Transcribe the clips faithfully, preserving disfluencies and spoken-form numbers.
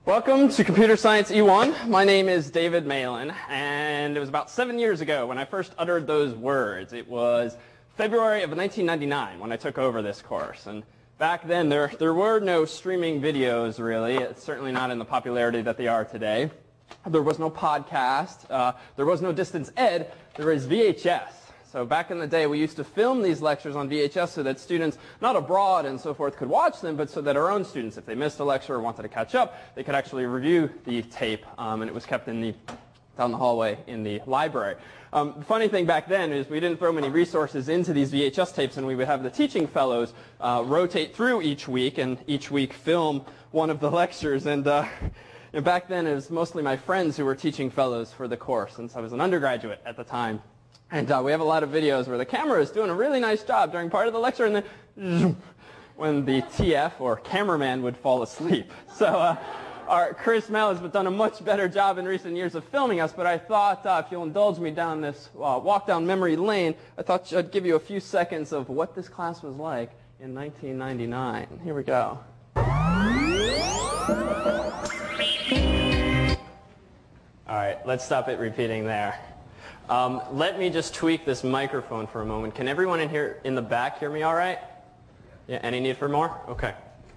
Welcome to Computer Science E one. My name is David Malin, and it was about seven years ago when I first uttered those words. It was February of nineteen ninety-nine when I took over this course. And back then, there, there were no streaming videos, really. It's certainly not in the popularity that they are today. There was no podcast. Uh, there was no distance ed. There was V H S. So back in the day, we used to film these lectures on V H S so that students, not abroad and so forth, could watch them, but so that our own students, if they missed a lecture or wanted to catch up, they could actually review the tape, um, and it was kept in the, down the hallway in the library. Um, the funny thing back then is we didn't throw many resources into these V H S tapes, and we would have the teaching fellows uh, rotate through each week, and each week film one of the lectures. And, uh, and back then, it was mostly my friends who were teaching fellows for the course, since I was an undergraduate at the time. And uh, we have a lot of videos where the camera is doing a really nice job during part of the lecture, and then zoom, when the T F or cameraman would fall asleep. So uh, our Chris Mel has done a much better job in recent years of filming us, but I thought uh, if you'll indulge me down this uh, walk down memory lane, I thought I'd give you a few seconds of what this class was like in nineteen ninety-nine. Here we go. All right, let's stop it repeating there. Um, let me just tweak this microphone for a moment. Can everyone in here in the back hear me all right? Yeah, any need for more? Okay.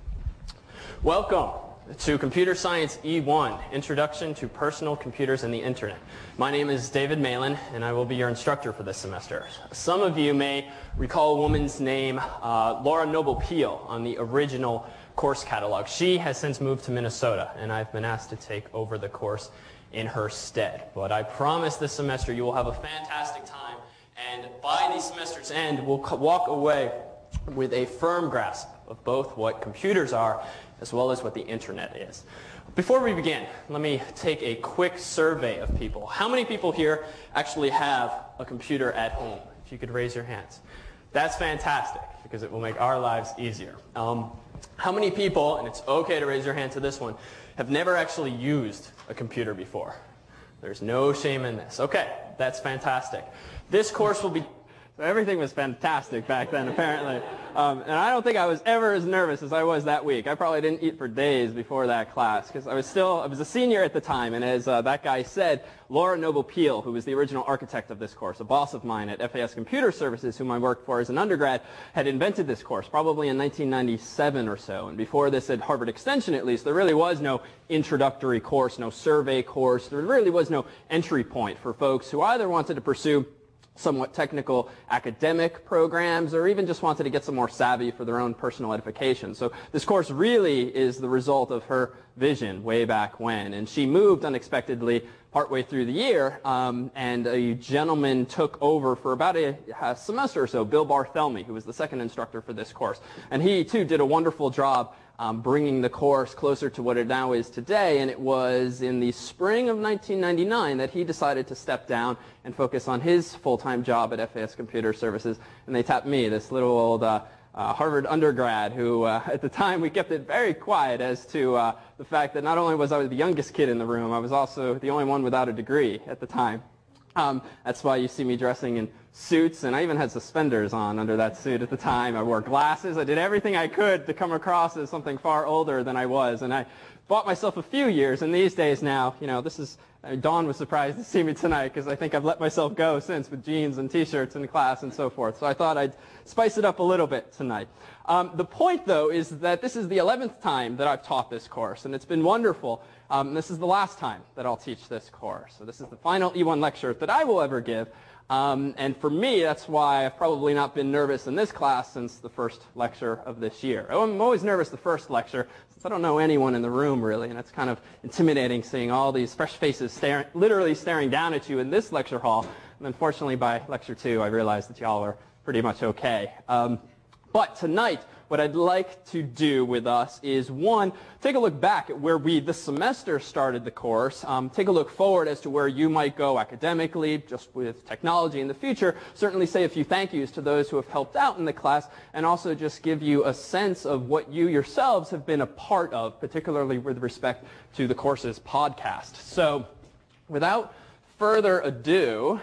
Welcome to Computer Science E one, Introduction to Personal Computers and the Internet. My name is David Malin, and I will be your instructor for this semester. Some of you may recall a woman's name, uh, Laura Noble Peel, on the original course catalog. She has since moved to Minnesota, and I've been asked to take over the course in her stead. But I promise this semester you will have a fantastic time, and by the semester's end, we'll walk away with a firm grasp of both what computers are as well as what the internet is. Before we begin, let me take a quick survey of people. How many people here actually have a computer at home? If you could raise your hands. That's fantastic, because it will make our lives easier. Um, how many people, and it's okay to raise your hand to this one, have never actually used a computer before? There's no shame in this. Okay, that's fantastic. This course will be... So everything was fantastic back then, apparently. Um, and I don't think I was ever as nervous as I was that week. I probably didn't eat for days before that class, because I was still, I was a senior at the time, and as uh, that guy said, Laura Noble Peel, who was the original architect of this course, a boss of mine at F A S Computer Services, whom I worked for as an undergrad, had invented this course, probably in nineteen ninety-seven or so. And before this, at Harvard Extension at least, there really was no introductory course, no survey course. There really was no entry point for folks who either wanted to pursue somewhat technical academic programs or even just wanted to get some more savvy for their own personal edification. So this course really is the result of her vision way back when. And she moved unexpectedly partway through the year, um, and a gentleman took over for about a, a semester or so, Bill Barthelmy, who was the second instructor for this course. And he, too, did a wonderful job Um, bringing the course closer to what it now is today, and it was in the spring of nineteen ninety-nine that he decided to step down and focus on his full-time job at F A S Computer Services, and they tapped me, this little old uh, uh, Harvard undergrad who, uh, at the time, we kept it very quiet as to uh, the fact that not only was I the youngest kid in the room, I was also the only one without a degree at the time. Um, that's why you see me dressing in suits, and I even had suspenders on under that suit at the time. I wore glasses. I did everything I could to come across as something far older than I was, and I bought myself a few years, and these days now, you know, this is, I mean, Dawn was surprised to see me tonight because I think I've let myself go since with jeans and T-shirts in class and so forth, so I thought I'd spice it up a little bit tonight. Um, the point, though, is that this is the eleventh time that I've taught this course, and it's been wonderful. Um, this is the last time that I'll teach this course. So this is the final E one lecture that I will ever give. Um, and for me, that's why I've probably not been nervous in this class since the first lecture of this year. I'm always nervous the first lecture, since I don't know anyone in the room, really, and it's kind of intimidating seeing all these fresh faces staring, literally staring down at you in this lecture hall. And unfortunately, by lecture two, I realized that y'all are pretty much okay. Um, but tonight, what I'd like to do with us is, one, take a look back at where we this semester started the course, um, take a look forward as to where you might go academically, just with technology in the future, certainly say a few thank yous to those who have helped out in the class, and also just give you a sense of what you yourselves have been a part of, particularly with respect to the course's podcast. So, without further ado,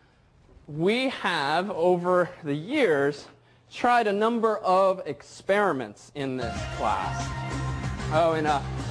we have, over the years, tried a number of experiments in this class. Oh, and uh,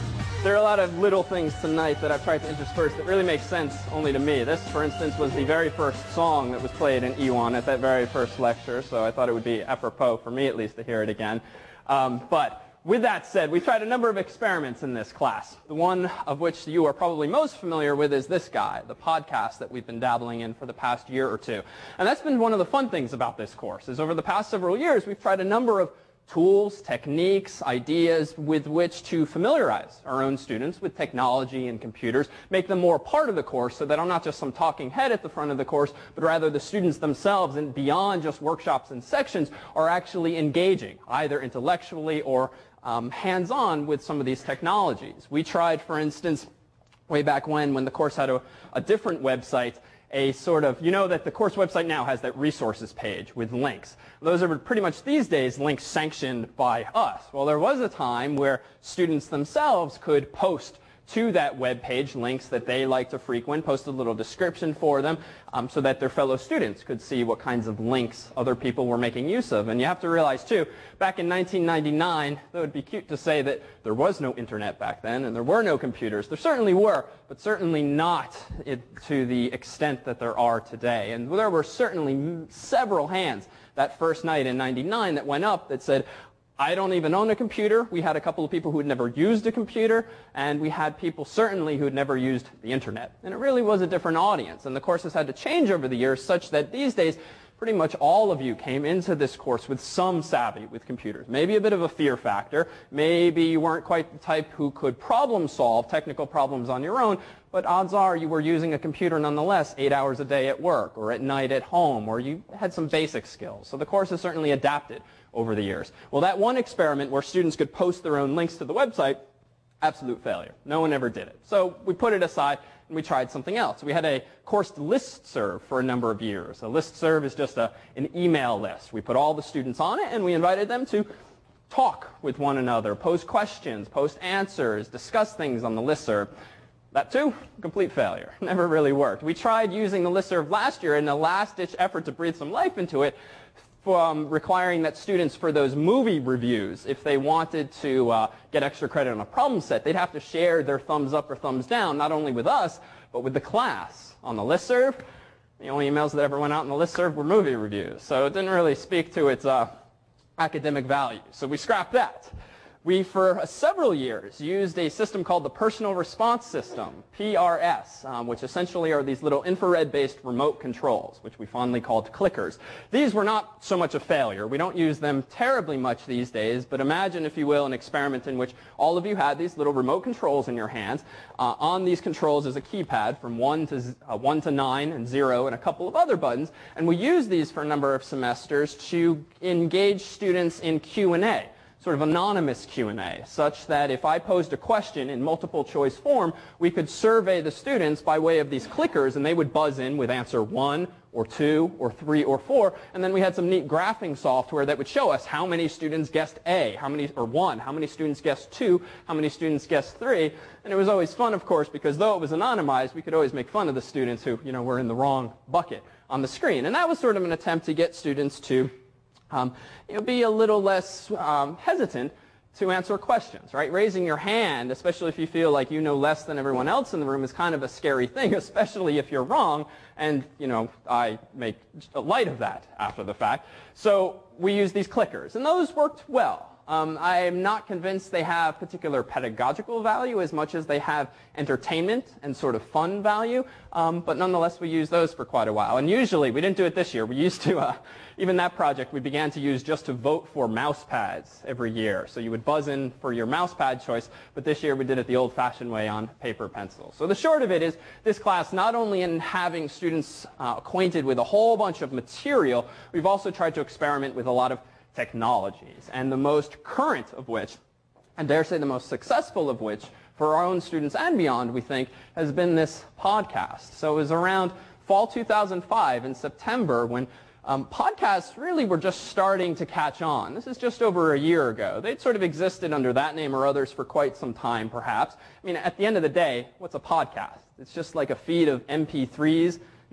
There are a lot of little things tonight that I've tried to intersperse that really make sense only to me. This, for instance, was the very first song that was played in E one at that very first lecture, so I thought it would be apropos, for me at least, to hear it again. Um, but with that said, we've tried a number of experiments in this class. The one of which you are probably most familiar with is this guy, the podcast that we've been dabbling in for the past year or two. And that's been one of the fun things about this course, is over the past several years, we've tried a number of tools, techniques, ideas with which to familiarize our own students with technology and computers, make them more part of the course so that I'm not just some talking head at the front of the course, but rather the students themselves, and beyond just workshops and sections, are actually engaging, either intellectually or um, hands-on with some of these technologies. We tried, for instance, way back when, when the course had a, a different website, a sort of, you know that the course website now has that resources page with links. Those are pretty much these days links sanctioned by us. Well, there was a time where students themselves could post to that web page links that they like to frequent, post a little description for them um, so that their fellow students could see what kinds of links other people were making use of. And you have to realize, too, back in nineteen ninety-nine, it would be cute to say that there was no internet back then and there were no computers. There certainly were, but certainly not it, to the extent that there are today. And there were certainly several hands that first night in ninety-nine that went up that said, I don't even own a computer. We had a couple of people who had never used a computer, and we had people certainly who had never used the internet. And it really was a different audience. And the course has had to change over the years such that these days, pretty much all of you came into this course with some savvy with computers. Maybe a bit of a fear factor. Maybe you weren't quite the type who could problem solve technical problems on your own, but odds are you were using a computer nonetheless eight hours a day at work or at night at home, or you had some basic skills. So the course has certainly adapted over the years. Well, that one experiment where students could post their own links to the website, absolute failure. No one ever did it. So we put it aside and we tried something else. We had a course listserv for a number of years. A listserv is just a, an email list. We put all the students on it and we invited them to talk with one another, pose questions, post answers, discuss things on the listserv. That too, complete failure. Never really worked. We tried using the listserv last year in a last-ditch effort to breathe some life into it, from requiring that students for those movie reviews, if they wanted to uh, get extra credit on a problem set, they'd have to share their thumbs up or thumbs down, not only with us, but with the class. On the listserv, the only emails that ever went out in the listserv were movie reviews. So it didn't really speak to its uh, academic value. So we scrapped that. We, for several years, used a system called the Personal Response System, P R S, um, which essentially are these little infrared-based remote controls, which we fondly called clickers. These were not so much a failure. We don't use them terribly much these days, but imagine, if you will, an experiment in which all of you had these little remote controls in your hands. Uh, on these controls is a keypad from one to, uh, one to nine and zero and a couple of other buttons, and we used these for a number of semesters to engage students in Q and A. Sort of anonymous Q and A, such that if I posed a question in multiple choice form, we could survey the students by way of these clickers, and they would buzz in with answer one or two or three or four, and then we had some neat graphing software that would show us how many students guessed A, how many, or one, how many students guessed two, how many students guessed three, and it was always fun, of course, because though it was anonymized, we could always make fun of the students who, you know, were in the wrong bucket on the screen, and that was sort of an attempt to get students to Um, you know, be a little less um, hesitant to answer questions, right? Raising your hand, especially if you feel like you know less than everyone else in the room, is kind of a scary thing, especially if you're wrong. And, you know, I make light of that after the fact. So we use these clickers, and those worked well. Um, I'm not convinced they have particular pedagogical value as much as they have entertainment and sort of fun value, um, but nonetheless we use those for quite a while. And usually, we didn't do it this year, we used to, uh, even that project we began to use just to vote for mouse pads every year. So you would buzz in for your mouse pad choice, but this year we did it the old-fashioned way on paper pencil. So the short of it is, this class, not only in having students uh, acquainted with a whole bunch of material, we've also tried to experiment with a lot of technologies, and the most current of which, and dare say the most successful of which, for our own students and beyond, we think, has been this podcast. So it was around fall two thousand five in September when um, podcasts really were just starting to catch on. This is just over a year ago. They'd sort of existed under that name or others for quite some time, perhaps. I mean, at the end of the day, what's a podcast? It's just like a feed of M P threes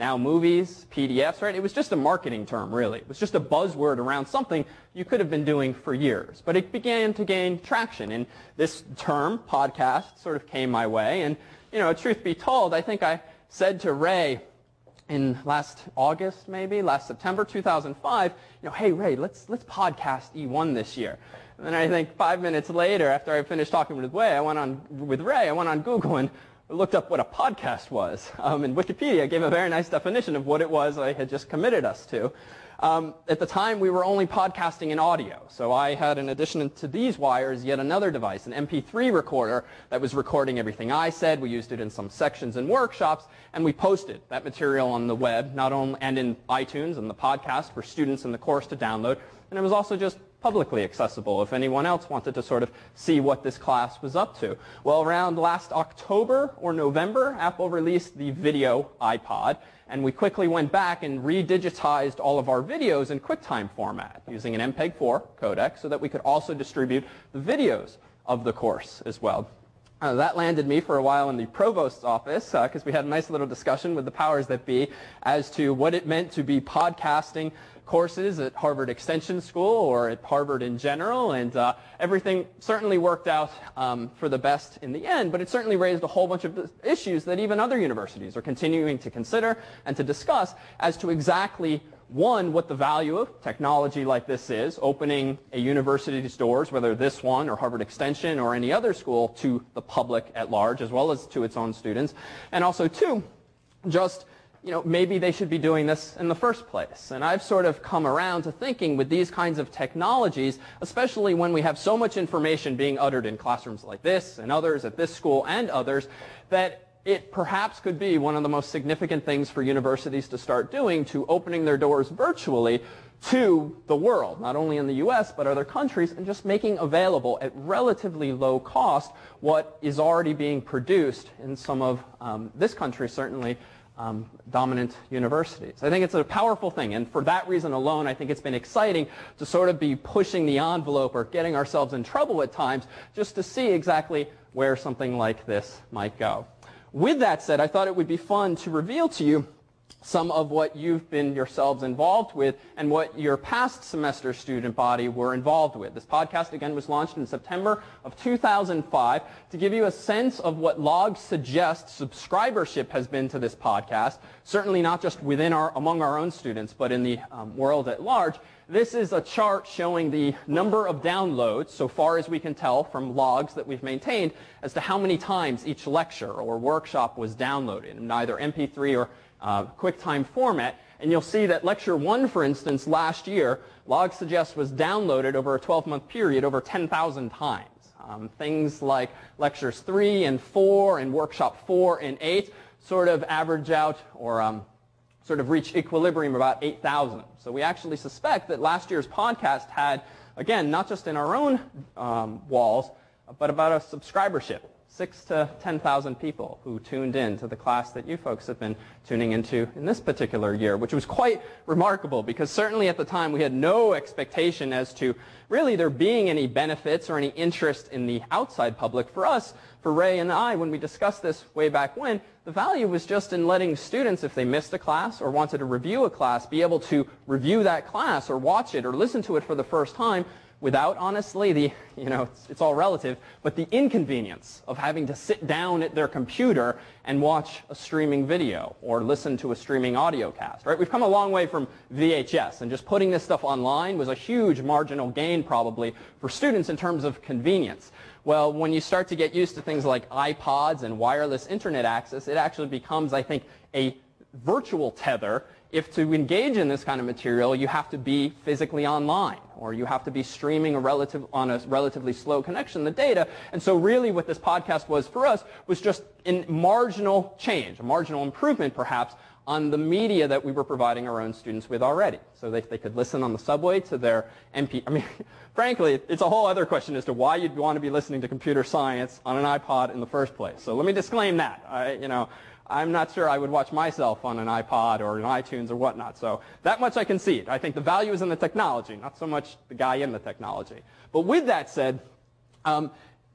now movies, P D Fs, right? It was just a marketing term, really. It was just a buzzword around something you could have been doing for years. But it began to gain traction, and this term, podcast, sort of came my way. And, you know, truth be told, I think I said to Ray in last August, maybe, last September two thousand five, you know, hey, Ray, let's, let's podcast E one this year. And then I think five minutes later, after I finished talking with Ray, I went on, with Ray, I went on Google and looked up what a podcast was. Um, and Wikipedia gave a very nice definition of what it was I had just committed us to. Um, at the time, we were only podcasting in audio. So I had, in addition to these wires, yet another device, an M P three recorder that was recording everything I said. We used it in some sections and workshops, and we posted that material on the web, not only and in iTunes and the podcast for students in the course to download. And it was also just publicly accessible if anyone else wanted to sort of see what this class was up to. Well, around last October or November, Apple released the video iPod, and we quickly went back and redigitized all of our videos in QuickTime format using an M P E G four codec so that we could also distribute the videos of the course as well. Uh, that landed me for a while in the provost's office because uh, we had a nice little discussion with the powers that be as to what it meant to be podcasting courses at Harvard Extension School or at Harvard in general, and uh, everything certainly worked out um, for the best in the end, but it certainly raised a whole bunch of issues that even other universities are continuing to consider and to discuss as to exactly, one, what the value of technology like this is, opening a university's doors, whether this one or Harvard Extension or any other school, to the public at large, as well as to its own students, and also, two, just you know, maybe they should be doing this in the first place. And I've sort of come around to thinking with these kinds of technologies, especially when we have so much information being uttered in classrooms like this and others at this school and others, that it perhaps could be one of the most significant things for universities to start doing, to opening their doors virtually to the world, not only in the U S, but other countries, and just making available at relatively low cost what is already being produced in some of um, this country, certainly, Um, dominant universities. I think it's a powerful thing, and for that reason alone, I think it's been exciting to sort of be pushing the envelope or getting ourselves in trouble at times just to see exactly where something like this might go. With that said, I thought it would be fun to reveal to you some of what you've been yourselves involved with and what your past semester student body were involved with. This podcast, again, was launched in September of two thousand five to give you a sense of what Log Suggest subscribership has been to this podcast, certainly not just within our, among our own students, but in the um, world at large. This is a chart showing the number of downloads, so far as we can tell from logs that we've maintained, as to how many times each lecture or workshop was downloaded in either M P three or Uh, QuickTime format, and you'll see that lecture one, for instance, last year, Log Suggest was downloaded over a twelve-month period over ten thousand times. Um, things like lectures three and four and workshop four and eight sort of average out or um, sort of reach equilibrium about eight thousand. So we actually suspect that last year's podcast had, again, not just in our own um, walls, but about a subscribership. Six to ten thousand people who tuned in to the class that you folks have been tuning into in this particular year, which was quite remarkable because certainly at the time we had no expectation as to really there being any benefits or any interest in the outside public. For us, for Ray and I, when we discussed this way back when, the value was just in letting students, if they missed a class or wanted to review a class, be able to review that class or watch it or listen to it for the first time without, honestly, the, you know, it's, it's all relative, but the inconvenience of having to sit down at their computer and watch a streaming video or listen to a streaming audio cast, right? We've come a long way from V H S, and just putting this stuff online was a huge marginal gain probably for students in terms of convenience. Well, when you start to get used to things like iPods and wireless internet access, it actually becomes, I think, a virtual tether. If to engage in this kind of material, you have to be physically online, or you have to be streaming a relative, on a relatively slow connection, the data. And so really what this podcast was for us was just a marginal change, a marginal improvement perhaps, on the media that we were providing our own students with already. So they, they could listen on the subway to their M P. I mean, frankly, it's a whole other question as to why you'd want to be listening to computer science on an iPod in the first place. So let me disclaim that. I, you know, I'm not sure I would watch myself on an iPod or an iTunes or whatnot. So that much I concede. I think the value is in the technology, not so much the guy in the technology. But with that said, um,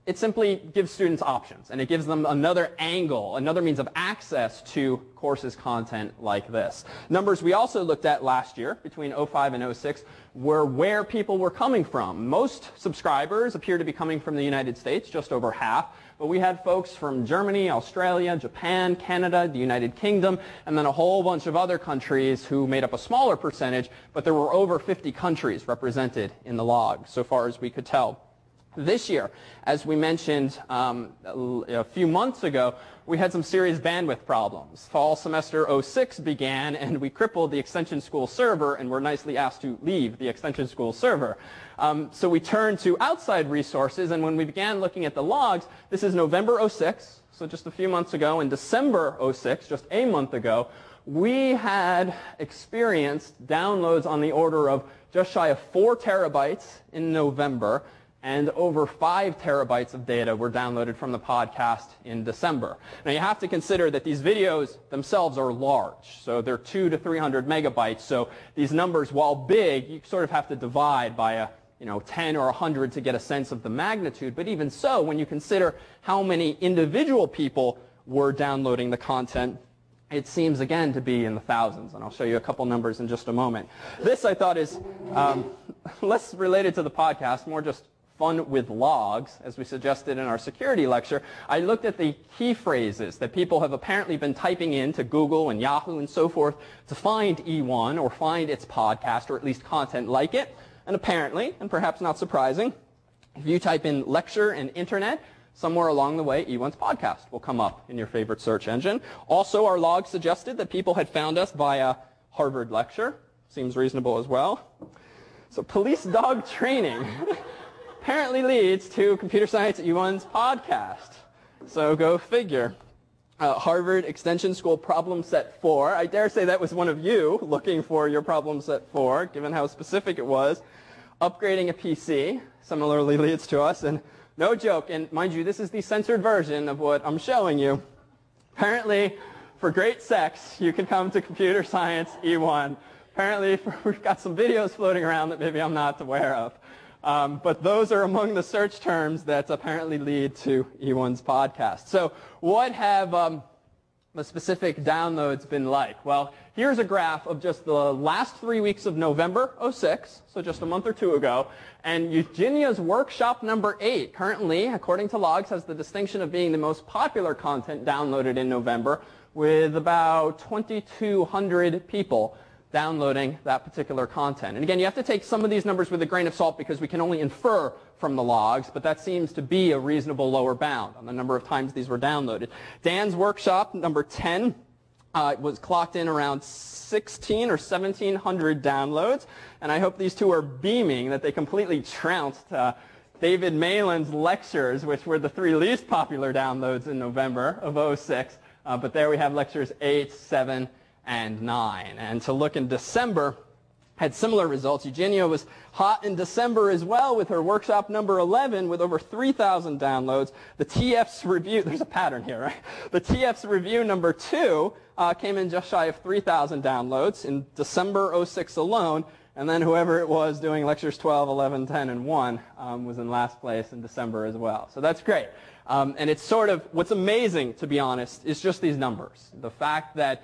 it simply gives students options, and it gives them another angle, another means of access to courses content like this. Numbers we also looked at last year, between oh five and oh six, were where people were coming from. Most subscribers appear to be coming from the United States, just over half, but we had folks from Germany, Australia, Japan, Canada, the United Kingdom, and then a whole bunch of other countries who made up a smaller percentage, but there were over fifty countries represented in the log, so far as we could tell. This year, as we mentioned um, a few months ago, we had some serious bandwidth problems. Fall semester oh six began, and we crippled the Extension School server, and were nicely asked to leave the Extension School server. Um, so we turned to outside resources, and when we began looking at the logs, this is November oh six, so just a few months ago, and December oh six, just a month ago, we had experienced downloads on the order of just shy of four terabytes in November, and over five terabytes of data were downloaded from the podcast in December. Now you have to consider that these videos themselves are large, so they're two to three hundred megabytes. So these numbers, while big, you sort of have to divide by a you know ten or one hundred to get a sense of the magnitude. But even so, when you consider how many individual people were downloading the content, it seems again to be in the thousands, and I'll show you a couple numbers in just a moment. This I thought is um, less related to the podcast, more just fun with logs, as we suggested in our security lecture. I looked at the key phrases that people have apparently been typing in to Google and Yahoo and so forth to find E one or find its podcast or at least content like it. And apparently, and perhaps not surprising, if you type in lecture and internet, somewhere along the way, E one's podcast will come up in your favorite search engine. Also, our log suggested that people had found us via Harvard lecture. Seems reasonable as well. So police dog training apparently leads to Computer Science E one's podcast. So go figure. Uh, Harvard Extension School Problem Set four. I dare say that was one of you looking for your Problem Set four, given how specific it was. Upgrading a P C similarly leads to us. And no joke, and mind you, this is the censored version of what I'm showing you. Apparently, for great sex, you can come to Computer Science E one. Apparently, we've got some videos floating around that maybe I'm not aware of. Um, but those are among the search terms that apparently lead to E one's podcast. So what have um, the specific downloads been like? Well, here's a graph of just the last three weeks of November oh six, so just a month or two ago. And Eugenia's workshop number eight, currently, according to logs, has the distinction of being the most popular content downloaded in November, with about twenty-two hundred people downloading that particular content. And again, you have to take some of these numbers with a grain of salt because we can only infer from the logs, but that seems to be a reasonable lower bound on the number of times these were downloaded. Dan's workshop, number ten, uh, was clocked in around sixteen or seventeen hundred downloads, and I hope these two are beaming that they completely trounced uh, David Malin's lectures, which were the three least popular downloads in November of oh six, uh, but there we have lectures eight, seven, and nine. And to look in December, had similar results. Eugenia was hot in December as well with her workshop number eleven with over three thousand downloads. The T F's review, there's a pattern here, right? The T F's review number two uh, came in just shy of three thousand downloads in December oh six alone. And then whoever it was doing lectures twelve, eleven, ten, and one um, was in last place in December as well. So that's great. Um, and it's sort of, what's amazing, to be honest, is just these numbers. The fact that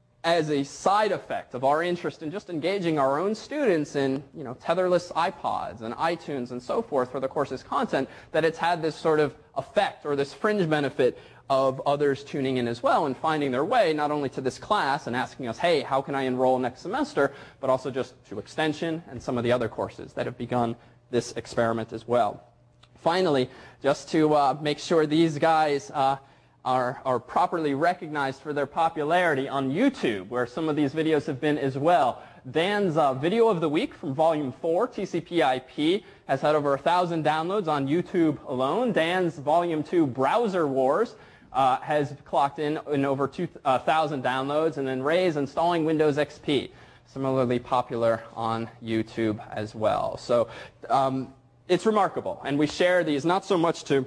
as a side effect of our interest in just engaging our own students in, you know, tetherless iPods and iTunes and so forth for the course's content, that it's had this sort of effect or this fringe benefit of others tuning in as well and finding their way not only to this class and asking us, hey, how can I enroll next semester, but also just to Extension and some of the other courses that have begun this experiment as well. Finally, just to uh, make sure these guys uh, Are, are properly recognized for their popularity on YouTube, where some of these videos have been as well. Dan's uh, video of the week from Volume four, T C P I P, has had over one thousand downloads on YouTube alone. Dan's Volume two, Browser Wars, uh, has clocked in, in over two thousand downloads. And then Ray's Installing Windows X P, similarly popular on YouTube as well. So um, it's remarkable. And we share these not so much to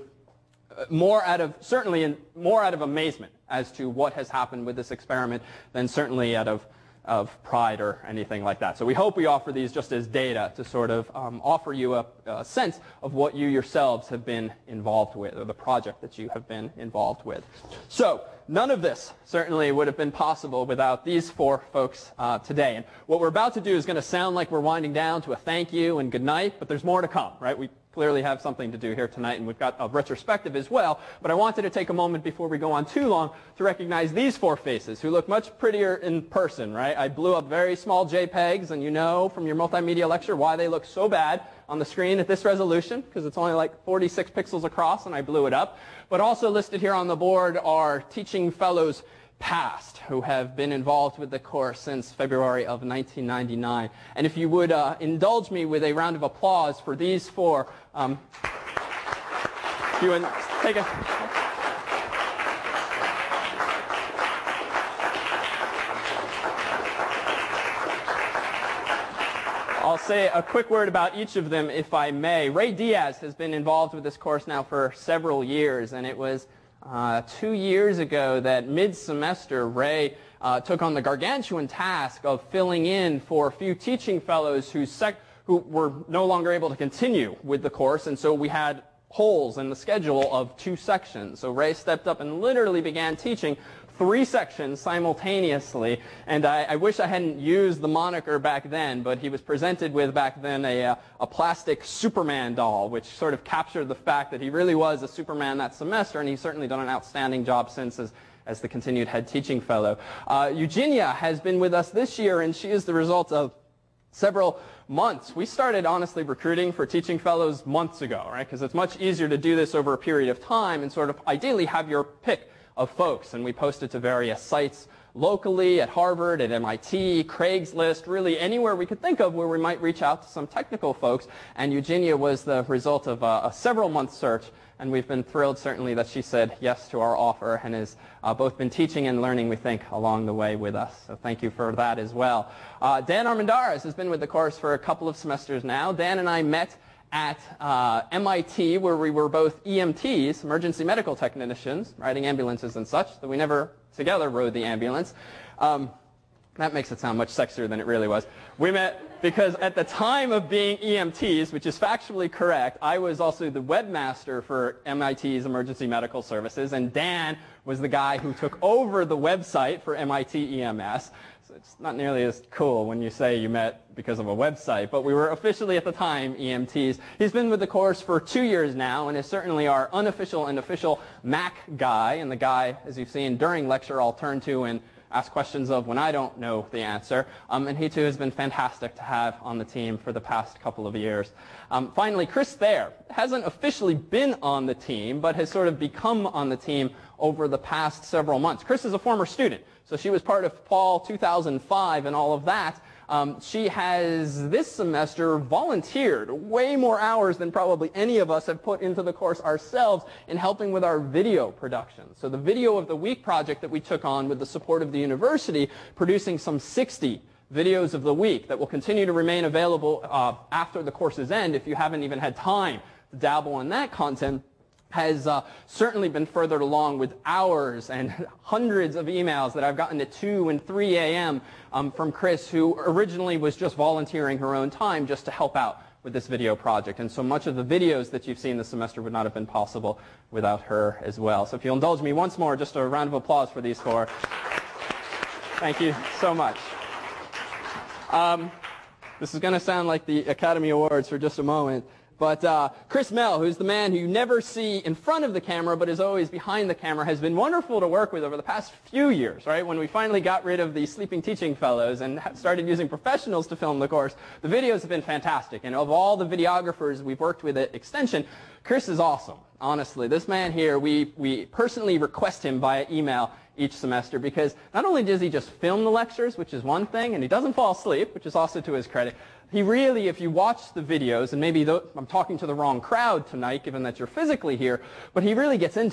more out of, certainly in, more out of amazement as to what has happened with this experiment than certainly out of of pride or anything like that. So we hope we offer these just as data to sort of um, offer you a, a sense of what you yourselves have been involved with, or the project that you have been involved with. So none of this certainly would have been possible without these four folks uh, today. And what we're about to do is going to sound like we're winding down to a thank you and good night, but there's more to come, right? We clearly have something to do here tonight, and we've got a retrospective as well. But I wanted to take a moment before we go on too long to recognize these four faces who look much prettier in person, right? I blew up very small JPEGs, and you know from your multimedia lecture why they look so bad on the screen at this resolution, because it's only like forty-six pixels across, and I blew it up. But also listed here on the board are teaching fellows past who have been involved with the course since February of nineteen ninety-nine. And if you would uh, indulge me with a round of applause for these four. Um, if you would take a... I'll say a quick word about each of them, if I may. Ray Diaz has been involved with this course now for several years, and it was Uh, two years ago that mid-semester Ray uh, took on the gargantuan task of filling in for a few teaching fellows who, sec- who were no longer able to continue with the course, and so we had holes in the schedule of two sections. So Ray stepped up and literally began teaching three sections simultaneously, and I, I wish I hadn't used the moniker back then, but he was presented with back then a, a plastic Superman doll, which sort of captured the fact that he really was a Superman that semester, and he's certainly done an outstanding job since as, as the continued head teaching fellow. Uh, Eugenia has been with us this year, and she is the result of several months. We started honestly recruiting for teaching fellows months ago, right? Because it's much easier to do this over a period of time and sort of ideally have your pick of folks, and we posted to various sites locally, at Harvard, at M I T, Craigslist, really anywhere we could think of where we might reach out to some technical folks, and Eugenia was the result of a, a several-month search, and we've been thrilled certainly that she said yes to our offer and has uh, both been teaching and learning, we think, along the way with us. So thank you for that as well. Uh, Dan Armendariz has been with the course for a couple of semesters now. Dan and I met at uh, M I T, where we were both E M Ts, emergency medical technicians, riding ambulances and such, though we never together rode the ambulance. Um, that makes it sound much sexier than it really was. We met because at the time of being E M Ts, which is factually correct, I was also the webmaster for M I T's emergency medical services, and Dan was the guy who took over the website for M I T E M S. It's not nearly as cool when you say you met because of a website, but we were officially at the time E M Ts. He's been with the course for two years now and is certainly our unofficial and official Mac guy, and the guy, as you've seen during lecture, I'll turn to and ask questions of when I don't know the answer. Um, and he too has been fantastic to have on the team for the past couple of years. Um, finally, Chris Thayer hasn't officially been on the team, but has sort of become on the team over the past several months. Chris is a former student, so she was part of fall two thousand five and all of that. Um, she has this semester volunteered way more hours than probably any of us have put into the course ourselves in helping with our video production. So the Video of the Week project that we took on with the support of the university, producing some sixty videos of the week that will continue to remain available uh, after the course's end if you haven't even had time to dabble in that content, has uh, certainly been furthered along with hours and hundreds of emails that I've gotten at two and three a m Um, from Chris, who originally was just volunteering her own time just to help out with this video project. And so much of the videos that you've seen this semester would not have been possible without her as well. So if you'll indulge me once more, just a round of applause for these four. Thank you so much. Um, this is going to sound like the Academy Awards for just a moment. But uh, Chris Mell, who's the man who you never see in front of the camera but is always behind the camera, has been wonderful to work with over the past few years, right? When we finally got rid of the sleeping teaching fellows and started using professionals to film the course, the videos have been fantastic. And of all the videographers we've worked with at Extension, Chris is awesome, honestly. This man here, we, we personally request him via email each semester because not only does he just film the lectures, which is one thing, and he doesn't fall asleep, which is also to his credit, he really, if you watch the videos, and maybe th I'm talking to the wrong crowd tonight given that you're physically here, but he really gets into it.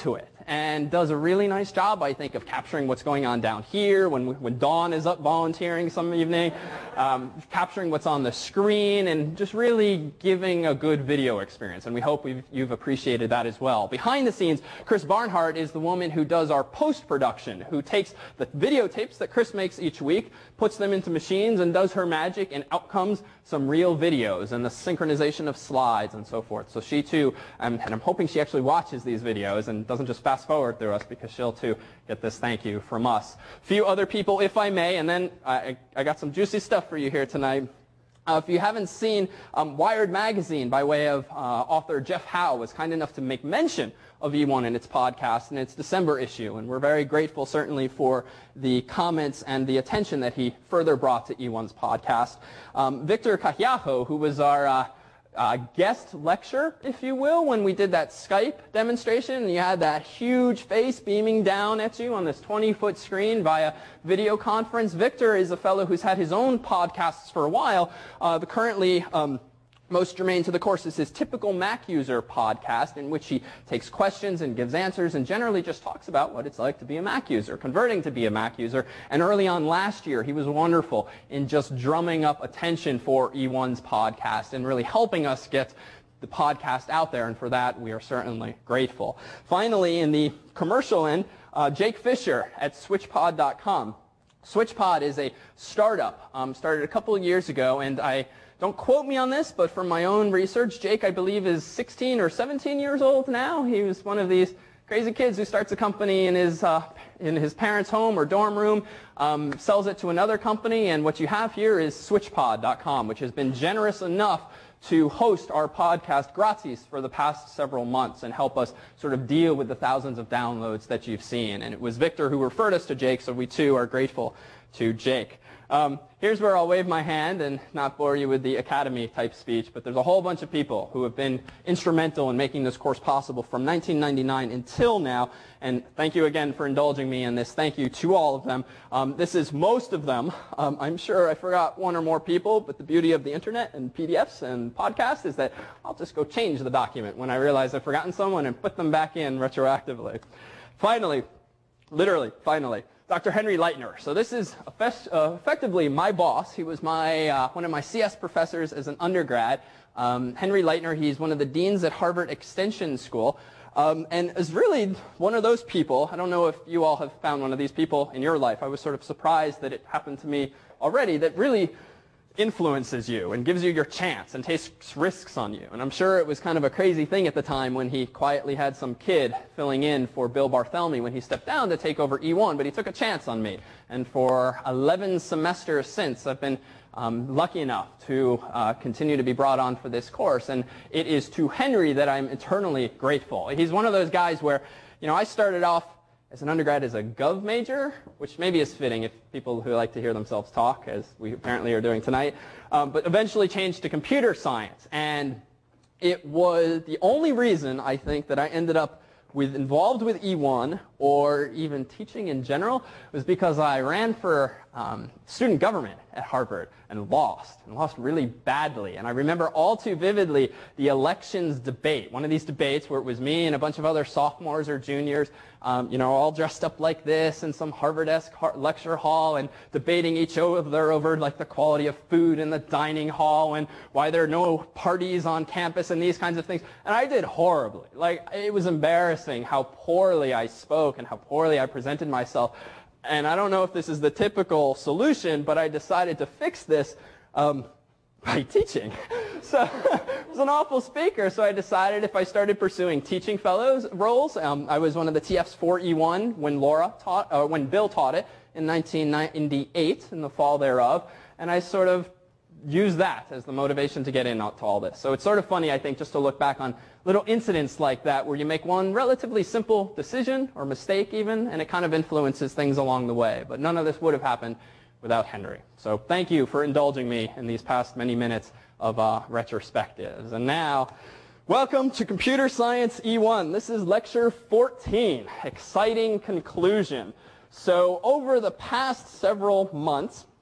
and does a really nice job, I think, of capturing what's going on down here when, when Dawn is up volunteering some evening, um, capturing what's on the screen, and just really giving a good video experience. And we hope we've, you've appreciated that as well. Behind the scenes, Chris Barnhart is the woman who does our post-production, who takes the videotapes that Chris makes each week, puts them into machines, and does her magic, and out comes some real videos and the synchronization of slides and so forth. So she too, um, and I'm hoping she actually watches these videos and doesn't just fast forward through us, because she'll too get this thank you from us. A few other people, if I may, and then I, I got some juicy stuff for you here tonight. Uh, if you haven't seen, um, Wired Magazine, by way of uh, author Jeff Howe, was kind enough to make mention of E one in its podcast in its December issue. And we're very grateful, certainly, for the comments and the attention that he further brought to E one's podcast. Um, Victor Cajiajo, who was our uh, uh, guest lecturer, if you will, when we did that Skype demonstration, and you had that huge face beaming down at you on this twenty-foot screen via video conference. Victor is a fellow who's had his own podcasts for a while. Uh, the currently um, most germane to the course is his Typical Mac User podcast, in which he takes questions and gives answers and generally just talks about what it's like to be a Mac user, converting to be a Mac user. And early on last year, he was wonderful in just drumming up attention for E one's podcast and really helping us get the podcast out there, and for that we are certainly grateful. Finally, in the commercial end, uh, Jake Fisher at switchpod dot com. SwitchPod is a startup, um, started a couple of years ago, and I don't quote me on this, but from my own research, Jake, I believe, is sixteen or seventeen years old now. He was one of these crazy kids who starts a company in his uh, in his parents' home or dorm room, um, sells it to another company, and what you have here is switchpod dot com, which has been generous enough to host our podcast gratis for the past several months and help us sort of deal with the thousands of downloads that you've seen. And it was Victor who referred us to Jake, so we too are grateful to Jake. Um, here's where I'll wave my hand and not bore you with the Academy type speech, but there's a whole bunch of people who have been instrumental in making this course possible from nineteen ninety-nine until now, and thank you again for indulging me in this. Thank you to all of them. Um, this is most of them. Um, I'm sure I forgot one or more people, but the beauty of the internet and P D Fs and podcasts is that I'll just go change the document when I realize I've forgotten someone and put them back in retroactively. Finally, literally, finally, Doctor Henry Leitner. So this is effect, uh, effectively my boss. He was my uh, one of my C S professors as an undergrad. Um, Henry Leitner, he's one of the deans at Harvard Extension School, um, and is really one of those people. I don't know if you all have found one of these people in your life. I was sort of surprised that it happened to me already, that really influences you and gives you your chance and takes risks on you. And I'm sure it was kind of a crazy thing at the time when he quietly had some kid filling in for Bill Barthelemy when he stepped down to take over E one, but he took a chance on me. And for eleven semesters since, I've been um, lucky enough to uh, continue to be brought on for this course. And it is to Henry that I'm eternally grateful. He's one of those guys where, you know, I started off as an undergrad as a gov major, which maybe is fitting if people who like to hear themselves talk, as we apparently are doing tonight, um, but eventually changed to computer science. And it was the only reason, I think, that I ended up with involved with E one or even teaching in general was because I ran for um, student government at Harvard and lost, and lost really badly. And I remember all too vividly the elections debate, one of these debates where it was me and a bunch of other sophomores or juniors, um, you know, all dressed up like this in some Harvard-esque lecture hall and debating each other over like the quality of food in the dining hall and why there are no parties on campus and these kinds of things. And I did horribly. Like, it was embarrassing how poorly I spoke and how poorly I presented myself. And I don't know if this is the typical solution, but I decided to fix this um, by teaching. So I was an awful speaker, so I decided if I started pursuing teaching fellows roles, um, I was one of the T Fs for E one when Laura taught, uh, when Bill taught it in nineteen ninety-eight, in the fall thereof, and I sort of use that as the motivation to get in to all this. So it's sort of funny, I think, just to look back on little incidents like that where you make one relatively simple decision or mistake even, and it kind of influences things along the way. But none of this would have happened without Henry. So thank you for indulging me in these past many minutes of uh, retrospectives. And now, welcome to Computer Science E one. This is lecture fourteen, Exciting Conclusion. So over the past several months,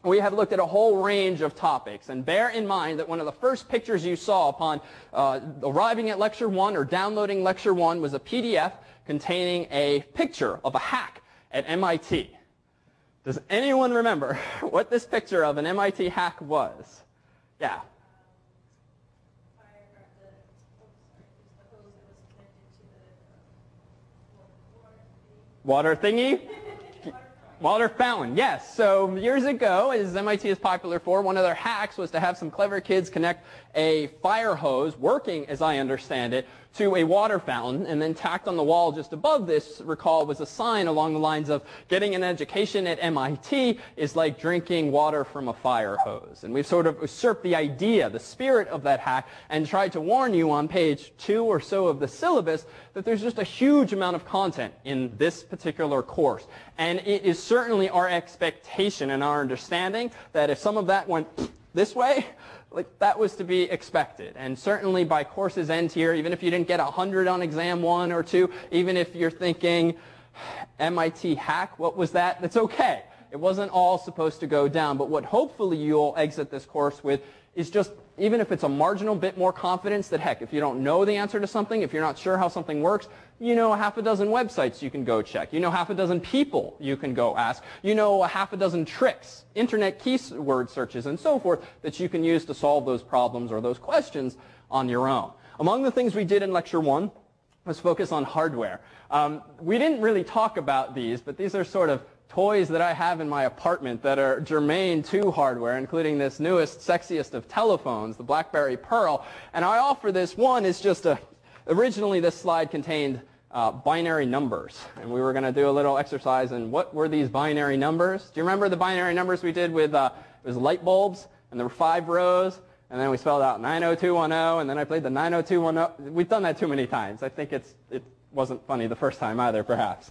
we have looked at a whole range of topics. And bear in mind that one of the first pictures you saw upon uh, arriving at Lecture one or downloading Lecture one was a P D F containing a picture of a hack at M I T. Does anyone remember what this picture of an M I T hack was? Yeah. Water thingy? Water fountain, yes. So years ago, as M I T is popular for, one of their hacks was to have some clever kids connect a fire hose, working as I understand it, to a water fountain, and then tacked on the wall just above this, recall, was a sign along the lines of getting an education at M I T is like drinking water from a fire hose. And we've sort of usurped the idea, the spirit of that hack, and tried to warn you on page two or so of the syllabus that there's just a huge amount of content in this particular course. And it is certainly our expectation and our understanding that if some of that went this way, like that was to be expected. And certainly by course's end here, even if you didn't get one hundred on exam one or two, even if you're thinking M I T hack, what was that? That's okay. It wasn't all supposed to go down. But what hopefully you'll exit this course with is just, even if it's a marginal bit more confidence that, heck, if you don't know the answer to something, if you're not sure how something works, you know a half a dozen websites you can go check. You know half a dozen people you can go ask. You know a half a dozen tricks, internet keyword searches, and so forth that you can use to solve those problems or those questions on your own. Among the things we did in Lecture one was focus on hardware. Um, we didn't really talk about these, but these are sort of toys that I have in my apartment that are germane to hardware, including this newest, sexiest of telephones, the BlackBerry Pearl. And I offer this. One is just a, originally this slide contained uh, binary numbers. And we were going to do a little exercise in what were these binary numbers. Do you remember the binary numbers we did with, uh, it was light bulbs, and there were five rows, and then we spelled out nine oh two one oh, and then I played the nine oh two one oh. We've done that too many times. I think it's, it wasn't funny the first time either, perhaps.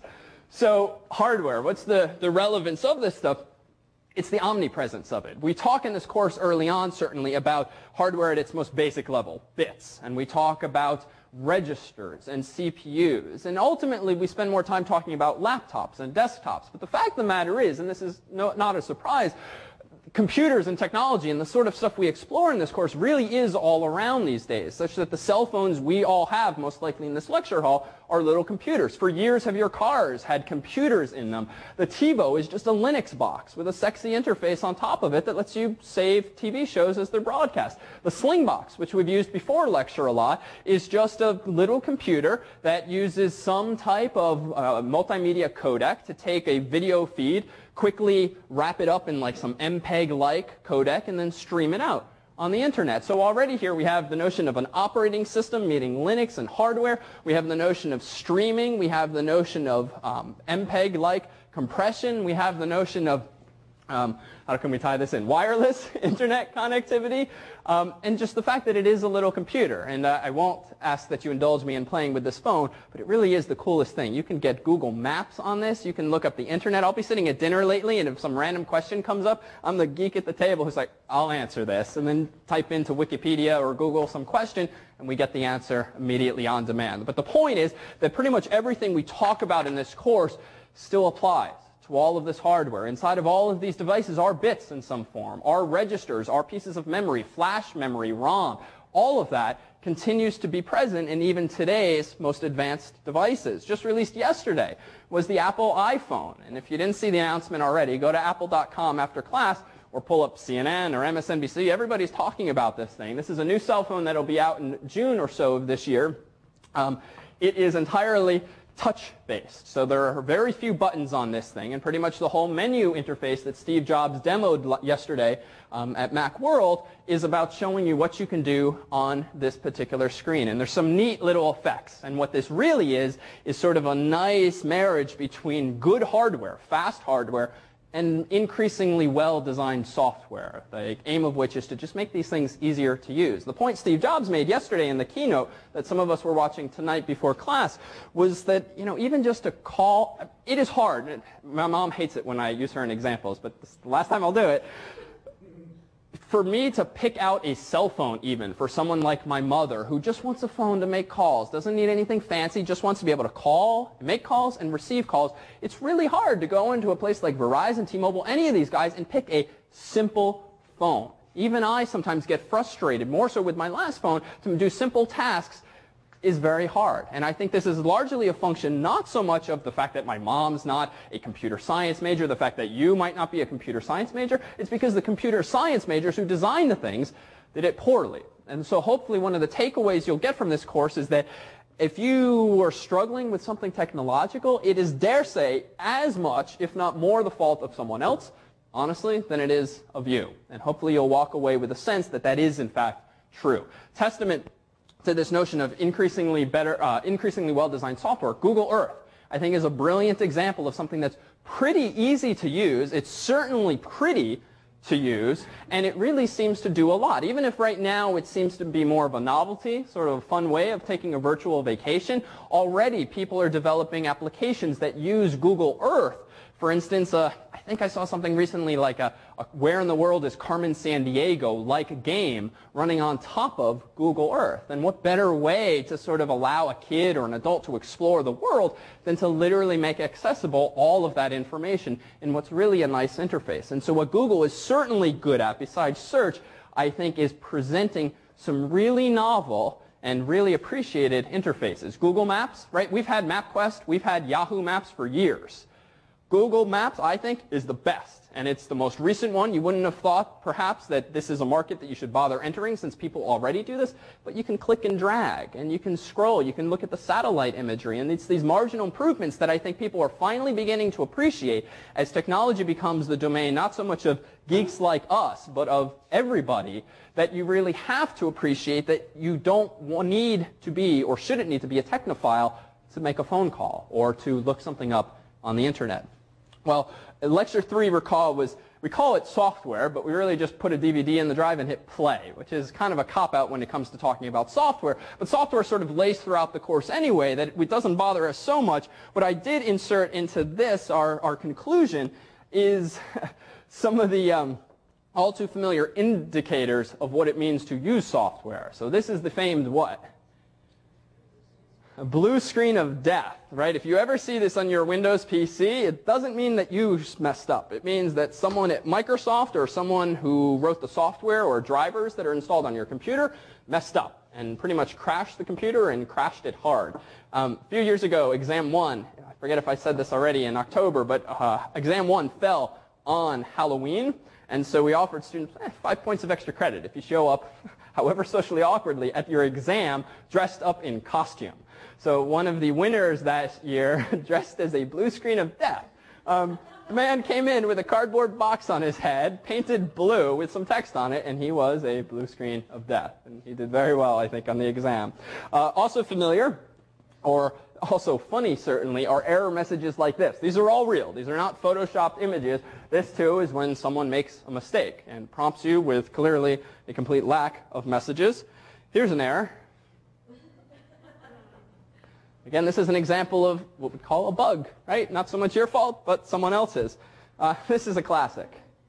So hardware, what's the, the relevance of this stuff? It's the omnipresence of it. We talk in this course early on, certainly, about hardware at its most basic level, bits. And we talk about registers and C P Us. And ultimately, we spend more time talking about laptops and desktops. But the fact of the matter is, and this is no, not a surprise, computers and technology and the sort of stuff we explore in this course really is all around these days, such that the cell phones we all have, most likely in this lecture hall, are little computers. For years have your cars had computers in them. The TiVo is just a Linux box with a sexy interface on top of it that lets you save T V shows as they're broadcast. The Slingbox, which we've used before lecture a lot, is just a little computer that uses some type of uh, multimedia codec to take a video feed, quickly wrap it up in like some M P E G-like codec, and then stream it out on the internet. So already here we have the notion of an operating system, meaning Linux and hardware. We have the notion of streaming. We have the notion of um, M P E G-like compression. We have the notion of, um, how can we tie this in, wireless internet connectivity. Um, and just the fact that it is a little computer. And uh, I won't ask that you indulge me in playing with this phone, but it really is the coolest thing. You can get Google Maps on this. You can look up the internet. I'll be sitting at dinner lately, and if some random question comes up, I'm the geek at the table who's like, I'll answer this. And then type into Wikipedia or Google some question, and we get the answer immediately on demand. But the point is that pretty much everything we talk about in this course still applies to all of this hardware. Inside of all of these devices are bits in some form, are registers, are pieces of memory, flash memory, ROM. All of that continues to be present in even today's most advanced devices. Just released yesterday was the Apple iPhone. And if you didn't see the announcement already, go to apple dot com after class or pull up C N N or M S N B C. Everybody's talking about this thing. This is a new cell phone that will be out in June or so of this year. Um, it is entirely touch-based. So there are very few buttons on this thing, and pretty much the whole menu interface that Steve Jobs demoed yesterday um, at Macworld is about showing you what you can do on this particular screen. And there's some neat little effects. And what this really is, is sort of a nice marriage between good hardware, fast hardware, and increasingly well-designed software, the aim of which is to just make these things easier to use. The point Steve Jobs made yesterday in the keynote that some of us were watching tonight before class was that, you know, even just to call, it is hard. My mom hates it when I use her in examples, but this is the last time I'll do it. For me to pick out a cell phone even for someone like my mother who just wants a phone to make calls, doesn't need anything fancy, just wants to be able to call, make calls, and receive calls, it's really hard to go into a place like Verizon, T-Mobile, any of these guys and pick a simple phone. Even I sometimes get frustrated, more so with my last phone, to do simple tasks is very hard. And I think this is largely a function not so much of the fact that my mom's not a computer science major, the fact that you might not be a computer science major. It's because the computer science majors who designed the things did it poorly. And so hopefully one of the takeaways you'll get from this course is that if you are struggling with something technological, it is, dare say, as much, if not more, the fault of someone else, honestly, than it is of you. And hopefully you'll walk away with a sense that that is, in fact, true. Testament to this notion of increasingly better, uh, increasingly well-designed software, Google Earth, I think, is a brilliant example of something that's pretty easy to use. It's certainly pretty to use, and it really seems to do a lot. Even if right now it seems to be more of a novelty, sort of a fun way of taking a virtual vacation, already people are developing applications that use Google Earth. For instance, uh, I think I saw something recently like a, a Where in the World is Carmen Sandiego-like game running on top of Google Earth. And what better way to sort of allow a kid or an adult to explore the world than to literally make accessible all of that information in what's really a nice interface. And so what Google is certainly good at, besides search, I think is presenting some really novel and really appreciated interfaces. Google Maps, right? We've had MapQuest, we've had Yahoo Maps for years. Google Maps, I think, is the best. And it's the most recent one. You wouldn't have thought, perhaps, that this is a market that you should bother entering since people already do this. But you can click and drag, and you can scroll. You can look at the satellite imagery. And it's these marginal improvements that I think people are finally beginning to appreciate as technology becomes the domain not so much of geeks like us, but of everybody, that you really have to appreciate that you don't need to be or shouldn't need to be a technophile to make a phone call or to look something up on the internet. Well, lecture three, recall, was, we call it software, but we really just put a D V D in the drive and hit play, which is kind of a cop-out when it comes to talking about software. But software is sort of laced throughout the course anyway, that it doesn't bother us so much. What I did insert into this, our, our conclusion, is some of the um, all too familiar indicators of what it means to use software. So this is the famed what? A blue screen of death, right? If you ever see this on your Windows P C, it doesn't mean that you messed up. It means that someone at Microsoft or someone who wrote the software or drivers that are installed on your computer messed up and pretty much crashed the computer and crashed it hard. Um, a few years ago, exam one, I forget if I said this already in October, but uh, exam one fell on Halloween. And so we offered students eh, five points of extra credit if you show up, however socially awkwardly, at your exam dressed up in costume. So one of the winners that year, dressed as a blue screen of death, um, the man came in with a cardboard box on his head, painted blue with some text on it, and he was a blue screen of death. And he did very well, I think, on the exam. Uh, also familiar, or also funny, certainly, are error messages like this. These are all real. These are not photoshopped images. This, too, is when someone makes a mistake and prompts you with clearly a complete lack of messages. Here's an error. Again, this is an example of what we call a bug, right? Not so much your fault, but someone else's. Uh, this is a classic.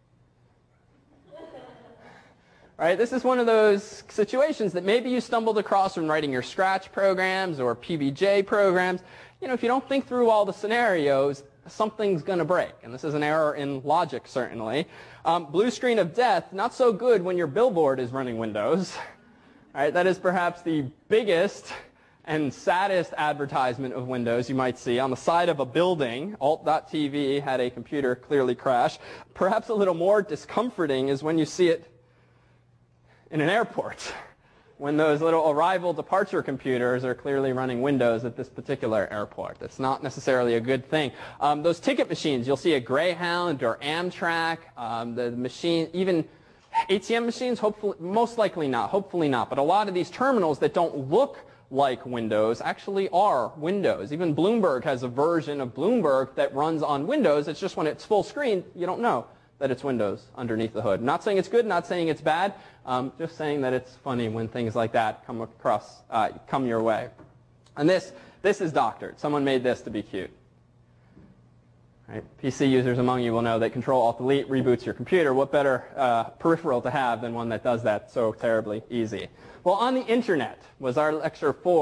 Right? This is one of those situations that maybe you stumbled across when writing your Scratch programs or P B J programs. You know, if you don't think through all the scenarios, something's going to break. And this is an error in logic, certainly. Um, blue screen of death, not so good when your billboard is running Windows. Right? That is perhaps the biggest and saddest advertisement of Windows you might see on the side of a building. Alt dot T V had a computer clearly crash. Perhaps a little more discomforting is when you see it in an airport, when those little arrival departure computers are clearly running Windows at this particular airport. That's not necessarily a good thing. Um, those ticket machines, you'll see a Greyhound or Amtrak, um, the machine, even A T M machines, hopefully, most likely not, hopefully not. But a lot of these terminals that don't look like Windows actually are Windows. Even Bloomberg has a version of Bloomberg that runs on Windows. It's just when it's full screen, you don't know that it's Windows underneath the hood. Not saying it's good, not saying it's bad, um, just saying that it's funny when things like that come across, uh, come your way. And this, this is doctored. Someone made this to be cute. Right? P C users among you will know that Control-Alt-Delete reboots your computer. What better uh, peripheral to have than one that does that so terribly easy? Well, on the internet was our lecture four.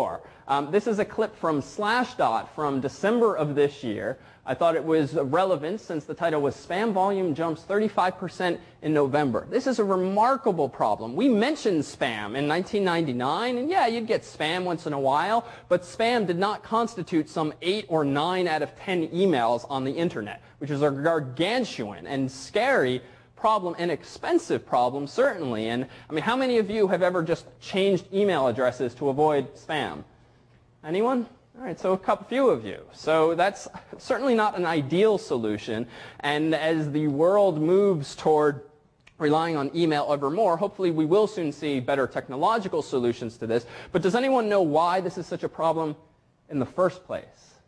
Um, this is a clip from Slashdot from December of this year. I thought it was relevant since the title was Spam Volume Jumps thirty-five percent in November. This is a remarkable problem. We mentioned spam in nineteen ninety-nine, and yeah, you'd get spam once in a while, but spam did not constitute some eight or nine out of ten emails on the internet, which is a gargantuan and scary problem, an expensive problem, certainly. And I mean, how many of you have ever just changed email addresses to avoid spam? Anyone? All right, so a couple, few of you. So that's certainly not an ideal solution. And as the world moves toward relying on email ever more, hopefully we will soon see better technological solutions to this. But does anyone know why this is such a problem in the first place?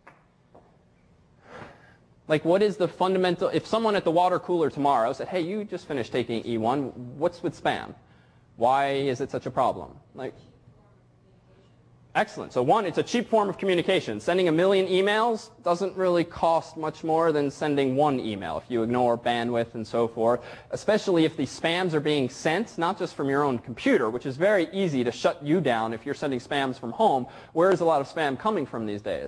Like, what is the fundamental, if someone at the water cooler tomorrow said, hey, you just finished taking E one, what's with spam? Why is it such a problem? Like, excellent. So one, it's a cheap form of communication. Sending a million emails doesn't really cost much more than sending one email if you ignore bandwidth and so forth, especially if the spams are being sent, not just from your own computer, which is very easy to shut you down if you're sending spams from home. Where is a lot of spam coming from these days?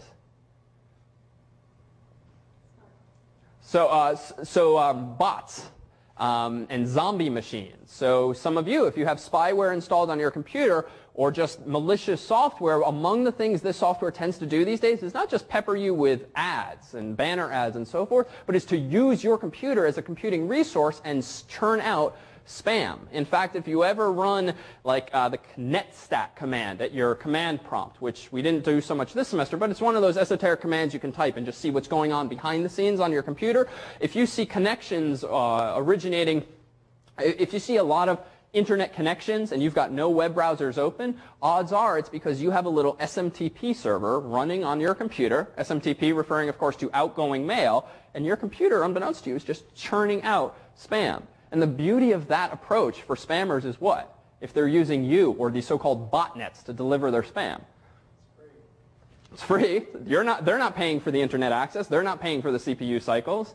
So, uh, so um, bots. Um, and zombie machines. So some of you, if you have spyware installed on your computer or just malicious software, among the things this software tends to do these days is not just pepper you with ads and banner ads and so forth, but is to use your computer as a computing resource and churn out spam. In fact, if you ever run like uh, the netstat command at your command prompt, which we didn't do so much this semester, but it's one of those esoteric commands you can type and just see what's going on behind the scenes on your computer. If you see connections uh, originating, if you see a lot of internet connections and you've got no web browsers open, odds are it's because you have a little S M T P server running on your computer, S M T P referring, of course, to outgoing mail, and your computer, unbeknownst to you, is just churning out spam. And the beauty of that approach for spammers is what? If they're using you or these so-called botnets to deliver their spam. It's free. It's free. You're not, they're not paying for the internet access. They're not paying for the C P U cycles.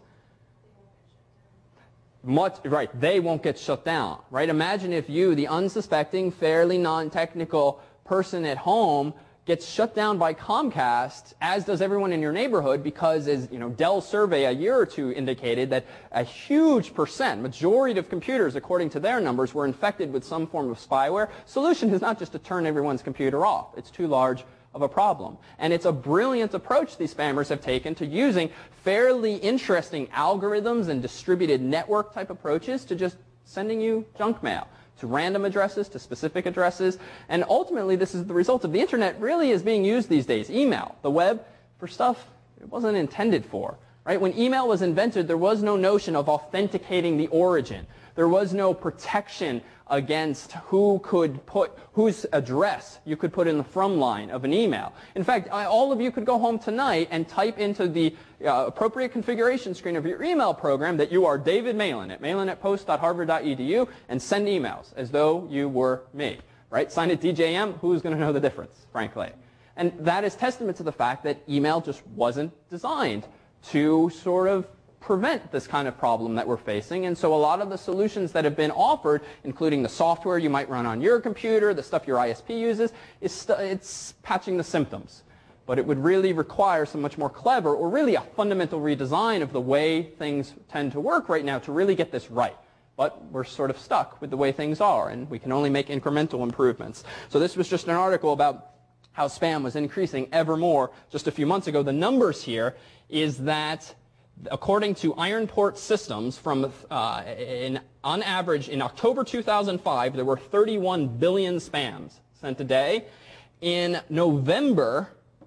Much, right, they won't get shut down. Right? Imagine if you, the unsuspecting, fairly non-technical person at home, gets shut down by Comcast, as does everyone in your neighborhood, because, as you know, Dell's survey a year or two indicated that a huge percent, majority of computers, according to their numbers, were infected with some form of spyware. Solution is not just to turn everyone's computer off. It's too large of a problem. And it's a brilliant approach these spammers have taken to using fairly interesting algorithms and distributed network type approaches to just sending you junk mail, to random addresses, to specific addresses. And ultimately, this is the result of the internet really is being used these days. Email, the web, for stuff it wasn't intended for. Right? When email was invented, there was no notion of authenticating the origin. There was no protection against who could put, whose address you could put in the from line of an email. In fact, I, all of you could go home tonight and type into the uh, appropriate configuration screen of your email program that you are David Malin at malin at post dot harvard dot e d u and send emails as though you were me. Right? Sign it D J M. Who's going to know the difference, frankly? And that is testament to the fact that email just wasn't designed to sort of prevent this kind of problem that we're facing. And so a lot of the solutions that have been offered, including the software you might run on your computer, the stuff your I S P uses, is st- it's patching the symptoms. But it would really require some much more clever, or really a fundamental redesign of the way things tend to work right now to really get this right. But we're sort of stuck with the way things are, and we can only make incremental improvements. So this was just an article about how spam was increasing ever more just a few months ago. The numbers here is that according to Ironport Systems, from uh, in, on average in October two thousand five, there were thirty-one billion spams sent a day. In November,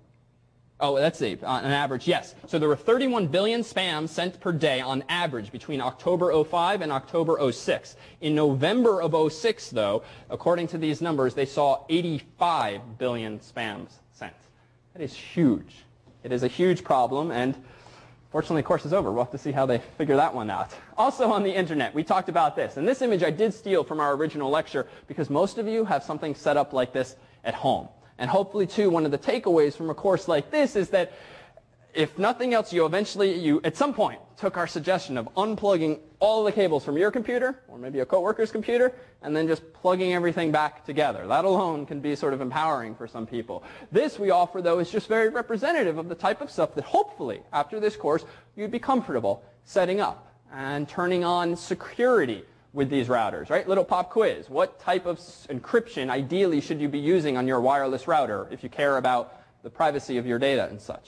oh, let's see, on average, yes. So there were thirty-one billion spams sent per day on average between October oh five and October oh six. In November of oh six, though, according to these numbers, they saw eighty-five billion spams sent. That is huge. It is a huge problem, and fortunately, the course is over. We'll have to see how they figure that one out. Also on the internet, we talked about this. And this image I did steal from our original lecture because most of you have something set up like this at home. And hopefully, too, one of the takeaways from a course like this is that if nothing else, you eventually, you at some point, took our suggestion of unplugging all the cables from your computer, or maybe a coworker's computer, and then just plugging everything back together. That alone can be sort of empowering for some people. This we offer, though, is just very representative of the type of stuff that hopefully, after this course, you'd be comfortable setting up and turning on security with these routers, right? Little pop quiz. What type of encryption ideally should you be using on your wireless router if you care about the privacy of your data and such?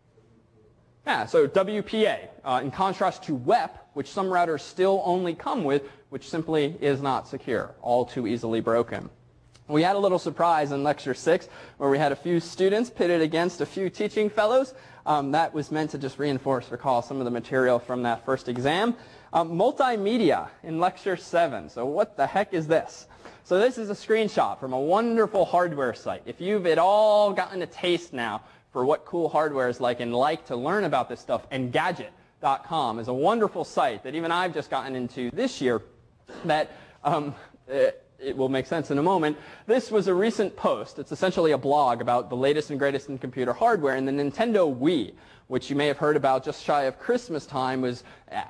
Yeah, so W P A, uh, in contrast to W E P, which some routers still only come with, which simply is not secure, all too easily broken. We had a little surprise in lecture six where we had a few students pitted against a few teaching fellows. Um, that was meant to just reinforce, recall some of the material from that first exam. Um, multimedia in lecture seven. So what the heck is this? So this is a screenshot from a wonderful hardware site. If you've at all gotten a taste now for what cool hardware is like and like to learn about this stuff, Engadget dot com is a wonderful site that even I've just gotten into this year that um, it, it will make sense in a moment. This was a recent post. It's essentially a blog about the latest and greatest in computer hardware, and the Nintendo Wii, which you may have heard about just shy of Christmas time, was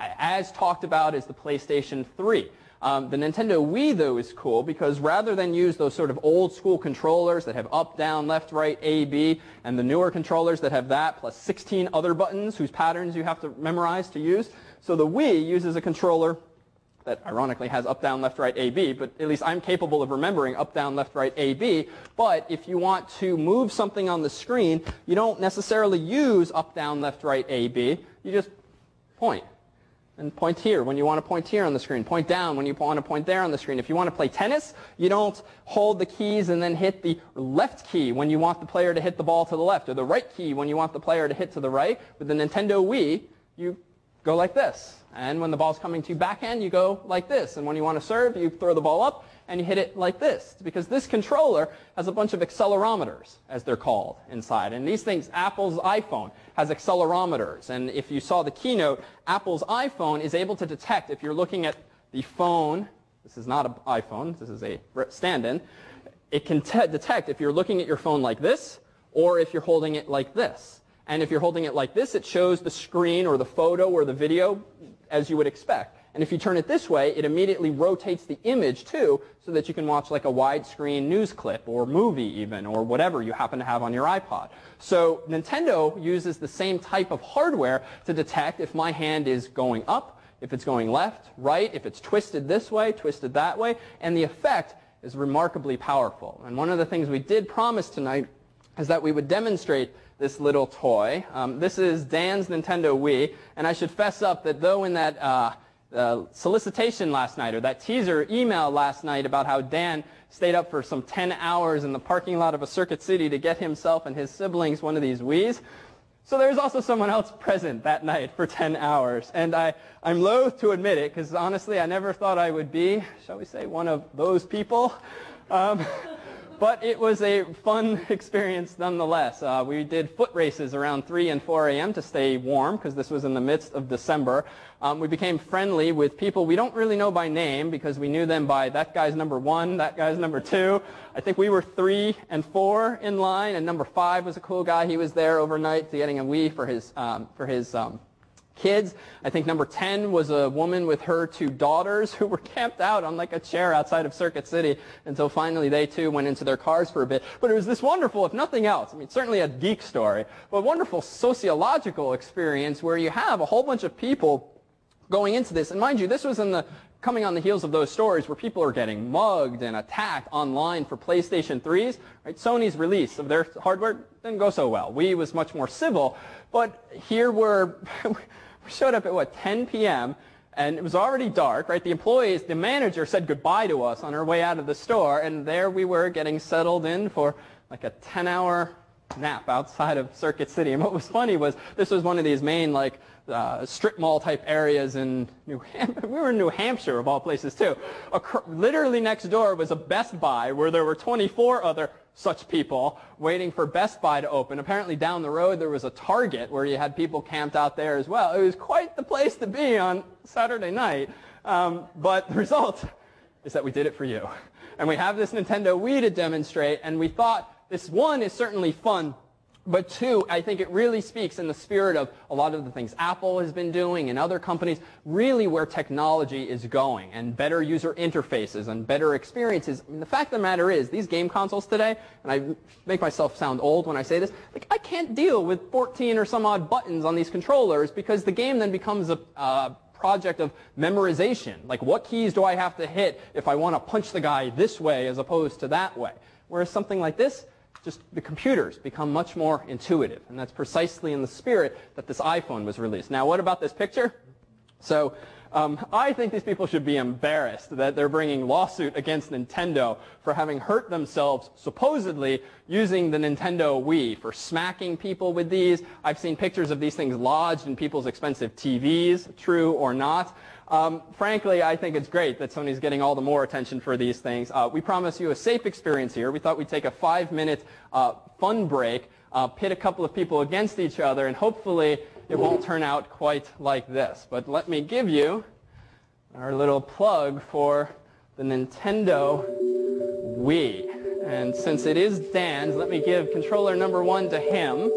as talked about as the PlayStation three. Um, the Nintendo Wii, though, is cool because rather than use those sort of old school controllers that have up, down, left, right, A, B, and the newer controllers that have that, plus sixteen other buttons whose patterns you have to memorize to use, so the Wii uses a controller that ironically has up, down, left, right, A, B, but at least I'm capable of remembering up, down, left, right, A, B. But if you want to move something on the screen, you don't necessarily use up, down, left, right, A, B. You just point. And point here when you want to point here on the screen. Point down when you want to point there on the screen. If you want to play tennis, you don't hold the keys and then hit the left key when you want the player to hit the ball to the left, or the right key when you want the player to hit to the right. With the Nintendo Wii, you go like this. And when the ball's coming to you backhand, you go like this. And when you want to serve, you throw the ball up and you hit it like this. Because this controller has a bunch of accelerometers, as they're called, inside. And these things, Apple's iPhone has accelerometers. And if you saw the keynote, Apple's iPhone is able to detect if you're looking at the phone. This is not an iPhone. This is a stand-in. It can te- detect if you're looking at your phone like this or if you're holding it like this. And if you're holding it like this, it shows the screen or the photo or the video as you would expect. And if you turn it this way, it immediately rotates the image too, so that you can watch like a widescreen news clip or movie even, or whatever you happen to have on your iPod. So Nintendo uses the same type of hardware to detect if my hand is going up, if it's going left, right, if it's twisted this way, twisted that way, and the effect is remarkably powerful. And one of the things we did promise tonight is that we would demonstrate this little toy. Um, this is Dan's Nintendo Wii, and I should fess up that though in that uh, uh, solicitation last night, or that teaser email last night about how Dan stayed up for some ten hours in the parking lot of a Circuit City to get himself and his siblings one of these Wiis, so there's also someone else present that night for ten hours. And I, I'm loath to admit it, because honestly I never thought I would be, shall we say, one of those people. Um, But it was a fun experience nonetheless. Uh, we did foot races around three and four a.m. to stay warm because this was in the midst of December. Um, we became friendly with people we don't really know by name because we knew them by that guy's number one, that guy's number two. I think we were three and four in line, and number five was a cool guy. He was there overnight getting a Wii for his, um, for his um, kids. I think number ten was a woman with her two daughters who were camped out on like a chair outside of Circuit City until finally they too went into their cars for a bit. But it was this wonderful, if nothing else, I mean certainly a geek story, but wonderful sociological experience where you have a whole bunch of people going into this. And mind you, this was in the coming on the heels of those stories where people are getting mugged and attacked online for PlayStation threes. Right? Sony's release of their hardware didn't go so well. Wii was much more civil, but here we're we showed up at, what, ten p.m., and it was already dark, right? The employees, the manager said goodbye to us on our way out of the store, and there we were getting settled in for like a ten-hour nap outside of Circuit City. And what was funny was this was one of these main, like, uh, strip mall type areas in New Hampshire. We were in New Hampshire, of all places, too. Ac- literally next door was a Best Buy where there were twenty-four other such people waiting for Best Buy to open. Apparently down the road there was a Target where you had people camped out there as well. It was quite the place to be on Saturday night. Um, but the result is that we did it for you. And we have this Nintendo Wii to demonstrate, and we thought this one is certainly fun But two, I think it really speaks in the spirit of a lot of the things Apple has been doing and other companies, really where technology is going, and better user interfaces and better experiences. I mean, the fact of the matter is, these game consoles today, and I make myself sound old when I say this, like I can't deal with fourteen or some odd buttons on these controllers because the game then becomes a uh, project of memorization. Like, what keys do I have to hit if I want to punch the guy this way as opposed to that way? Whereas something like this, just the computers become much more intuitive. And that's precisely in the spirit that this iPhone was released. Now, what about this picture? So um, I think these people should be embarrassed that they're bringing lawsuit against Nintendo for having hurt themselves, supposedly, using the Nintendo Wii, for smacking people with these. I've seen pictures of these things lodged in people's expensive T Vs, true or not. Um, frankly, I think it's great that Sony's getting all the more attention for these things. Uh, we promise you a safe experience here. We thought we'd take a five-minute uh, fun break, uh, pit a couple of people against each other, and hopefully it won't turn out quite like this. But let me give you our little plug for the Nintendo Wii. And since it is Dan's, let me give controller number one to him.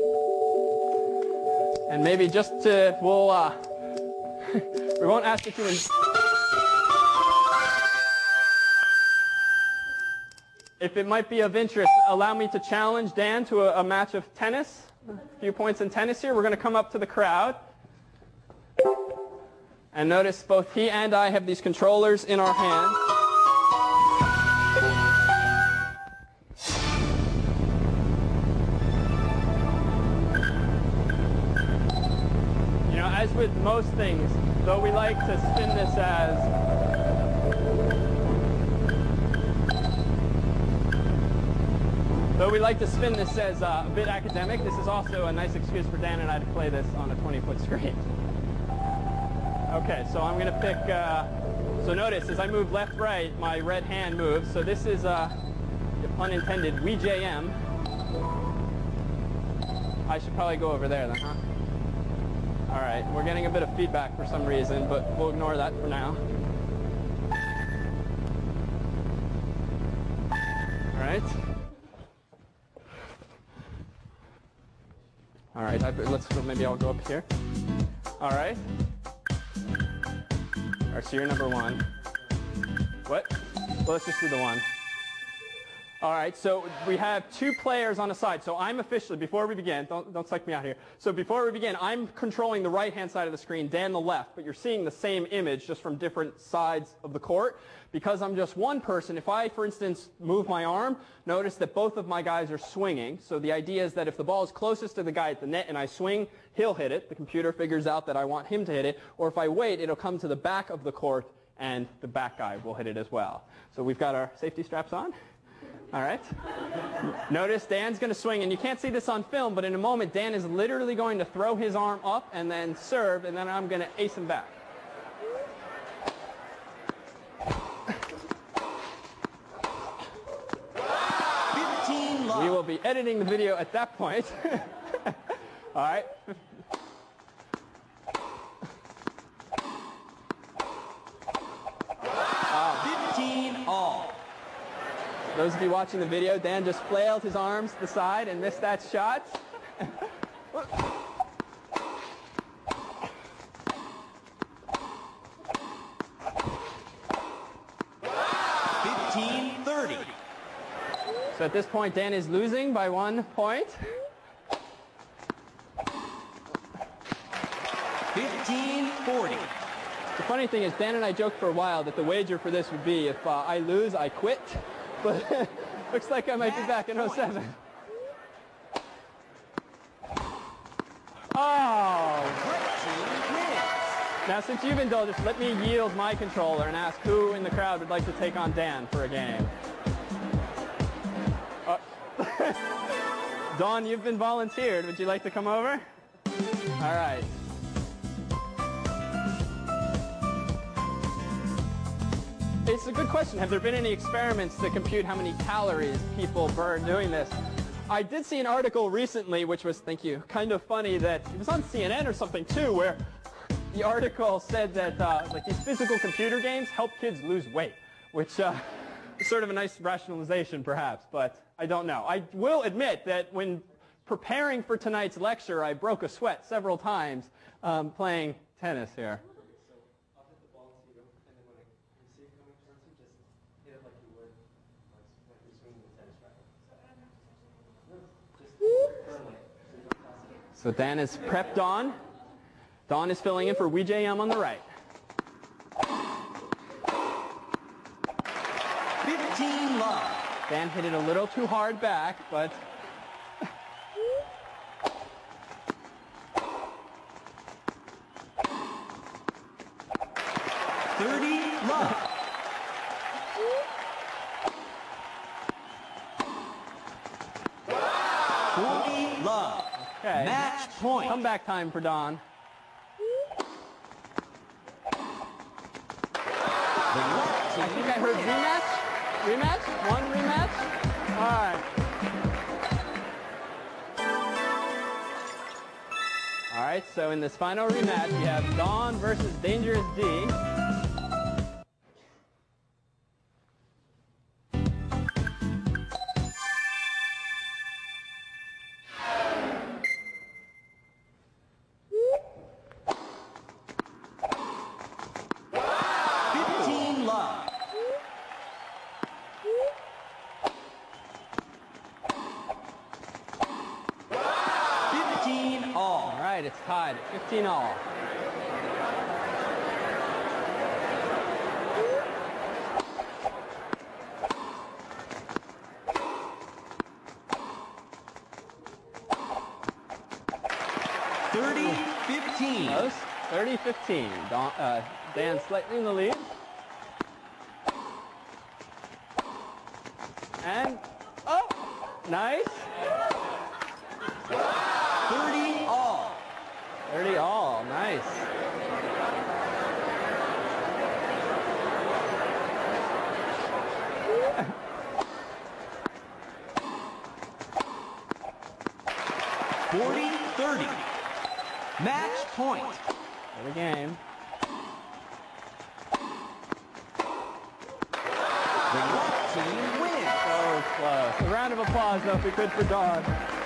And maybe just to, we'll, uh, we won't ask you to... If it might be of interest, allow me to challenge Dan to a, a match of tennis. A few points in tennis here. We're going to come up to the crowd. And notice both he and I have these controllers in our hands. You know, as with most things, though we like to spin this as... Though we like to spin this as uh, a bit academic, this is also a nice excuse for Dan and I to play this on a twenty-foot screen. Okay, so I'm going to pick, uh, so notice as I move left, right, my red hand moves. So this is, uh, if pun intended, Wii J M. I should probably go over there then, huh? All right, we're getting a bit of feedback for some reason, but we'll ignore that for now. All right. All right, I, let's maybe I'll go up here. All right. All right, so you're number one. What? Well, let's just do the one. All right, so we have two players on a side. So I'm officially, before we begin, don't, don't psych me out here. So before we begin, I'm controlling the right-hand side of the screen, Dan the left, but you're seeing the same image just from different sides of the court. Because I'm just one person, if I, for instance, move my arm, notice that both of my guys are swinging. So the idea is that if the ball is closest to the guy at the net and I swing, he'll hit it. The computer figures out that I want him to hit it. Or if I wait, it'll come to the back of the court and the back guy will hit it as well. So we've got our safety straps on. All right. Notice Dan's going to swing, and you can't see this on film, but in a moment, Dan is literally going to throw his arm up and then serve, and then I'm going to ace him back. We will be editing the video at that point. All right. fifteen all. Those of you watching the video, Dan just flailed his arms to the side and missed that shot. fifteen thirty. So at this point, Dan is losing by one point. fifteen forty. The funny thing is, Dan and I joked for a while that the wager for this would be if uh, I lose, I quit. But looks like I might be back in oh seven. Oh! Now, since you've indulged us, let me yield my controller and ask who in the crowd would like to take on Dan for a game. Uh, Dawn, you've been volunteered. Would you like to come over? All right. It's a good question. Have there been any experiments to compute how many calories people burn doing this? I did see an article recently, which was, thank you, kind of funny, that it was on C N N or something too, where the article said that uh, like these physical computer games help kids lose weight, which uh, is sort of a nice rationalization perhaps, but I don't know. I will admit that when preparing for tonight's lecture, I broke a sweat several times um, playing tennis here. So I'll hit the ball to you, and then when I receive coming towards you, just hit it like you would like when you're swinging the tennis racket. No, just firmly. So you don't toss it. So Dan is prepped on. Don is filling in for Wee J M on the right. fifteen love. Dan hit it a little too hard back, but thirty love. forty love. okay. Match point. Comeback time for Don. The red I team think I heard wins. rematch. Rematch? One rematch? All right. All right, so in this final rematch, we have Don versus Dangerous D. fifteen love. fifteen all. All right, it's tied at fifteen all. thirty fifteen. Close. thirty fifteen. Don, uh, Dan slightly in the lead. And, oh, nice. thirty all. thirty all. Nice. forty thirty. Match point. For the game. The red team wins. So close. A round of applause, though, if we could, for Don.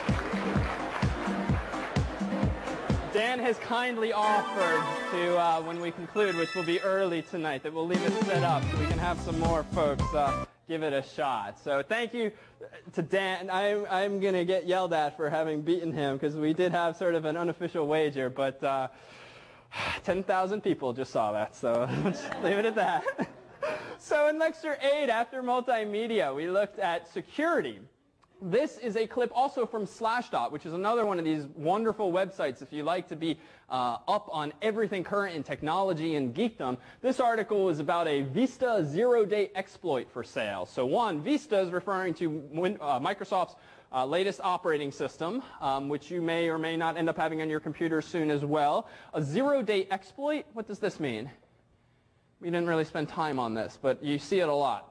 Dan has kindly offered to, uh, when we conclude, which will be early tonight, that we'll leave it set up so we can have some more folks uh, give it a shot. So thank you to Dan. I'm, I'm going to get yelled at for having beaten him because we did have sort of an unofficial wager, but uh, ten thousand people just saw that, so let's leave it at that. So in lecture eight, after multimedia, we looked at security. This is a clip also from Slashdot, which is another one of these wonderful websites if you like to be uh, up on everything current in technology and geekdom. This article is about a Vista zero-day exploit for sale. So one, Vista is referring to Win- uh, Microsoft's uh, latest operating system, um, which you may or may not end up having on your computer soon as well. A zero-day exploit, what does this mean? We didn't really spend time on this, but you see it a lot.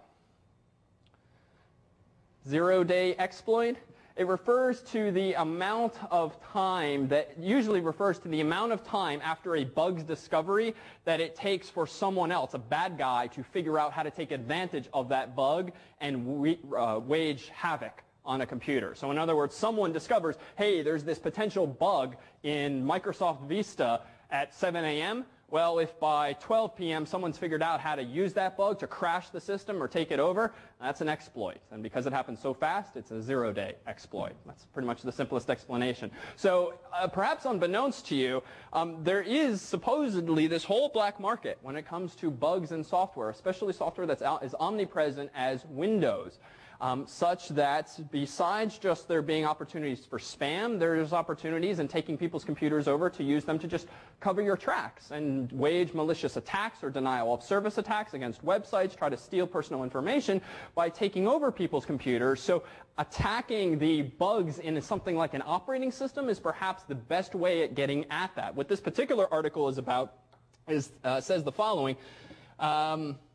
Zero-day exploit. It refers to the amount of time that usually refers to the amount of time after a bug's discovery that it takes for someone else, a bad guy, to figure out how to take advantage of that bug and we, uh, wage havoc on a computer. So in other words, someone discovers, hey, there's this potential bug in Microsoft Vista at seven a m Well, if by twelve p m someone's figured out how to use that bug to crash the system or take it over, that's an exploit. And because it happens so fast, it's a zero-day exploit. That's pretty much the simplest explanation. So uh, perhaps unbeknownst to you, um, there is supposedly this whole black market when it comes to bugs in software, especially software that's out, is omnipresent as Windows. Um, such that besides just there being opportunities for spam, there's opportunities in taking people's computers over to use them to just cover your tracks and wage malicious attacks or denial of service attacks against websites, try to steal personal information by taking over people's computers. So attacking the bugs in something like an operating system is perhaps the best way at getting at that. What this particular article is about is uh, says the following. Um,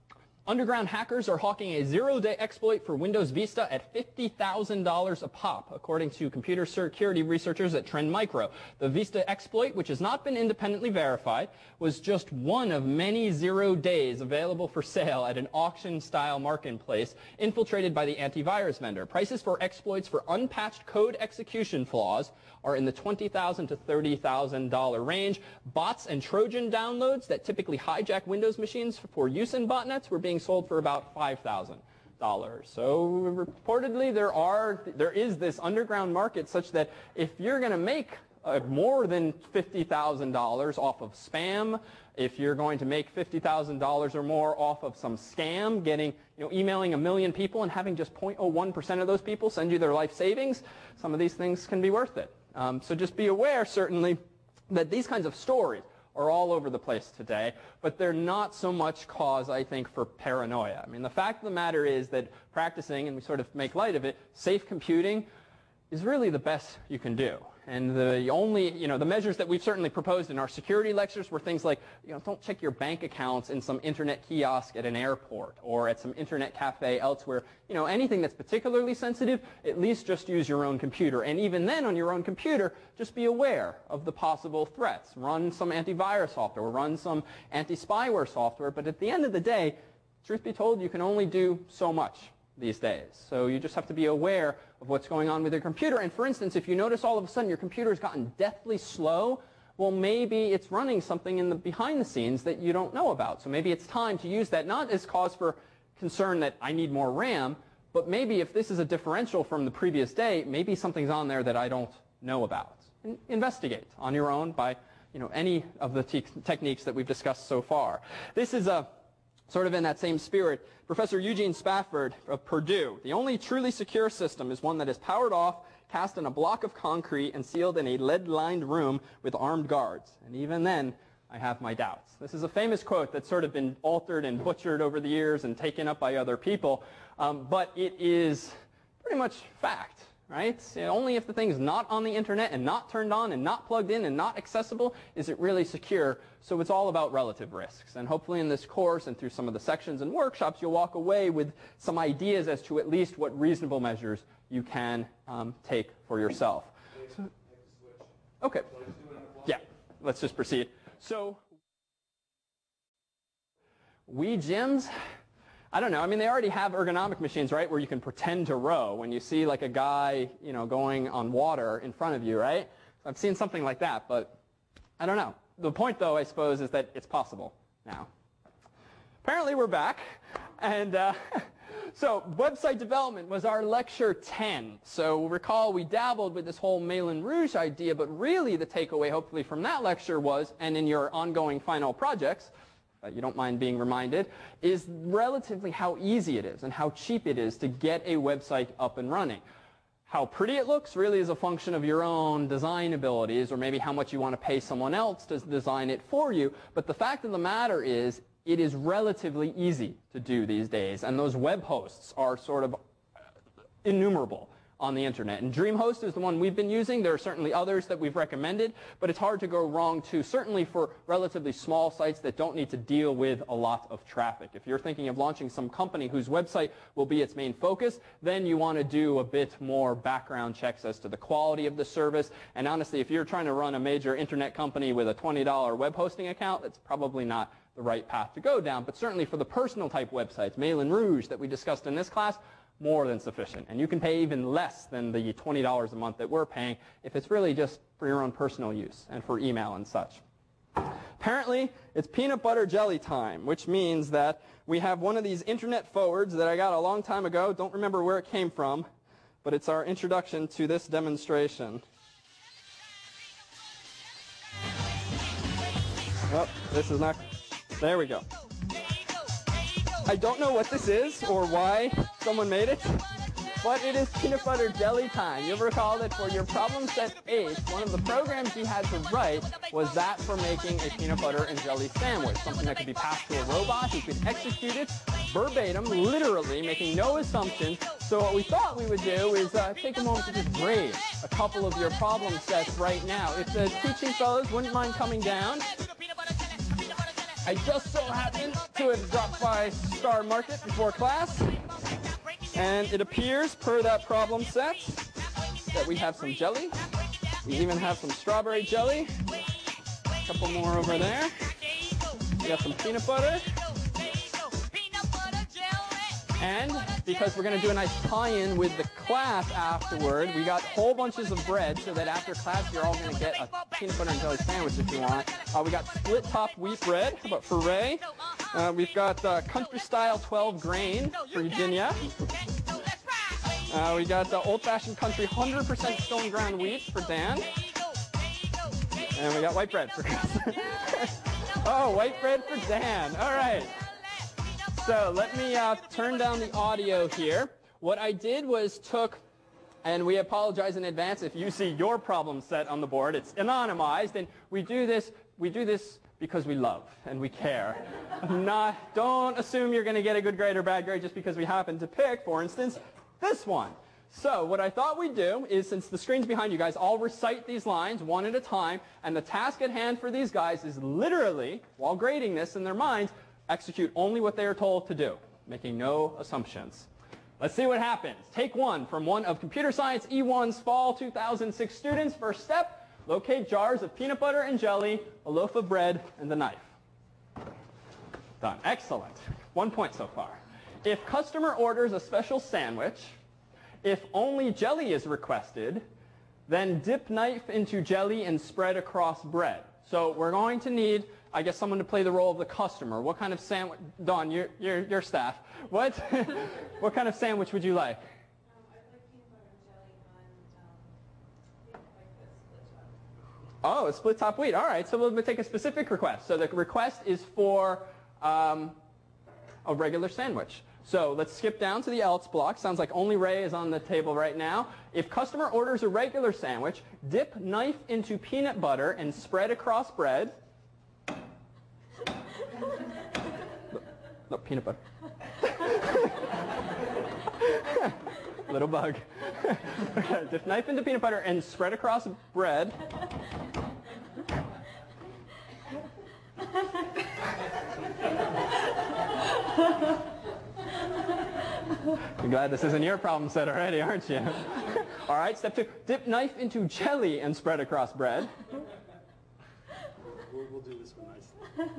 Underground hackers are hawking a zero-day exploit for Windows Vista at fifty thousand dollars a pop, according to computer security researchers at Trend Micro. The Vista exploit, which has not been independently verified, was just one of many zero days available for sale at an auction-style marketplace infiltrated by the antivirus vendor. Prices for exploits for unpatched code execution flaws are in the twenty thousand to thirty thousand dollars range. Bots and Trojan downloads that typically hijack Windows machines for use in botnets were being sold for about five thousand dollars. So reportedly there are there is this underground market such that if you're going to make uh, more than fifty thousand dollars off of spam, if you're going to make fifty thousand dollars or more off of some scam, getting, you know, emailing a million people and having just zero point zero one percent of those people send you their life savings, some of these things can be worth it. Um, so just be aware, certainly, that these kinds of stories are all over the place today, but they're not so much cause, I think, for paranoia. I mean, the fact of the matter is that practicing, and we sort of make light of it, safe computing is really the best you can do. And the only, you know, the measures that we've certainly proposed in our security lectures were things like, you know, don't check your bank accounts in some internet kiosk at an airport or at some internet cafe elsewhere. You know, anything that's particularly sensitive, at least just use your own computer. And even then, on your own computer, just be aware of the possible threats. Run some antivirus software, run some anti-spyware software. But at the end of the day, truth be told, you can only do so much these days. So you just have to be aware of what's going on with your computer. And for instance, if you notice all of a sudden your computer has gotten deathly slow, well, maybe it's running something in the behind the scenes that you don't know about. So maybe it's time to use that not as cause for concern that I need more RAM, but maybe if this is a differential from the previous day, maybe something's on there that I don't know about. And investigate on your own by, you know, any of the te- techniques that we've discussed so far. This is a sort of in that same spirit, Professor Eugene Spafford of Purdue. The only truly secure system is one that is powered off, cast in a block of concrete, and sealed in a lead-lined room with armed guards. And even then, I have my doubts. This is a famous quote that's sort of been altered and butchered over the years and taken up by other people, um, but it is pretty much fact. Right? Only if the thing's not on the internet and not turned on and not plugged in and not accessible is it really secure. So it's all about relative risks. And hopefully in this course and through some of the sections and workshops, you'll walk away with some ideas as to at least what reasonable measures you can um, take for yourself. So, okay. Yeah, let's just proceed. So Wii gyms, I don't know. I mean, they already have ergonomic machines, right, where you can pretend to row when you see like a guy, you know, going on water in front of you, right? I've seen something like that, but I don't know. The point, though, I suppose, is that it's possible now. Apparently, we're back, and uh, so website development was our lecture ten. So recall we dabbled with this whole Moulin Rouge idea, but really the takeaway, hopefully, from that lecture was, and in your ongoing final projects, Uh, you don't mind being reminded, is relatively how easy it is and how cheap it is to get a website up and running. How pretty it looks really is a function of your own design abilities or maybe how much you want to pay someone else to design it for you. But the fact of the matter is it is relatively easy to do these days, and those web hosts are sort of innumerable on the internet. And DreamHost is the one we've been using. There are certainly others that we've recommended, but it's hard to go wrong too, certainly for relatively small sites that don't need to deal with a lot of traffic. If you're thinking of launching some company whose website will be its main focus, then you want to do a bit more background checks as to the quality of the service. And honestly, if you're trying to run a major internet company with a twenty dollar web hosting account, that's probably not the right path to go down. But certainly for the personal type websites, Moulin Rouge that we discussed in this class, more than sufficient. And you can pay even less than the twenty dollars a month that we're paying if it's really just for your own personal use and for email and such. Apparently, it's peanut butter jelly time, which means that we have one of these internet forwards that I got a long time ago. Don't remember where it came from, but it's our introduction to this demonstration. Oh, this is not... There we go. I don't know what this is or why someone made it, but it is peanut butter jelly time. You'll recall that for your problem set eight, one of the programs you had to write was that for making a peanut butter and jelly sandwich, something that could be passed to a robot who could execute it verbatim, literally, making no assumptions. So what we thought we would do is uh, take a moment to just grade a couple of your problem sets right now. If the teaching fellows wouldn't mind coming down. I just so happened to have dropped by Star Market before class, and it appears, per that problem set, that we have some jelly. We even have some strawberry jelly. A couple more over there. We got some peanut butter. And because we're going to do a nice tie-in with the class afterward, we got whole bunches of bread so that after class you're all going to get a peanut butter and jelly sandwich if you want. Uh, we got split-top wheat bread. How about for Ray? Uh, we've got uh, country-style twelve grain for Eugenia. Uh, we got uh, old-fashioned country one hundred percent stone ground wheat for Dan. And we got white bread for Chris. Oh, white bread for Dan. All right. So let me uh, turn down the audio here. What I did was took, and we apologize in advance if you see your problem set on the board. It's anonymized, and we do this. We do this because we love and we care. Not, don't assume you're going to get a good grade or bad grade just because we happen to pick, for instance, this one. So what I thought we'd do is, since the screen's behind you guys, I'll recite these lines one at a time, and the task at hand for these guys is literally, while grading this in their minds, execute only what they are told to do, making no assumptions. Let's see what happens. Take one from one of Computer Science E one's Fall two thousand six students. First step, locate jars of peanut butter and jelly, a loaf of bread, and the knife. Done. Excellent. One point so far. If customer orders a special sandwich, if only jelly is requested, then dip knife into jelly and spread across bread. So we're going to need, I guess, someone to play the role of the customer. What kind of sandwich? Dawn, your, your, your staff. What? What kind of sandwich would you like? Um, I'd like peanut butter and jelly on, um, like this split top. Oh, a split top wheat. All right, so we'll take a specific request. So the request is for um, a regular sandwich. So let's skip down to the else block. Sounds like only Ray is on the table right now. If customer orders a regular sandwich, dip knife into peanut butter and spread across bread. No, peanut butter. Little bug. Okay, dip knife into peanut butter and spread across bread. You're glad this isn't your problem set already, aren't you? All right, step two. Dip knife into jelly and spread across bread. We'll, we'll do this one nicely.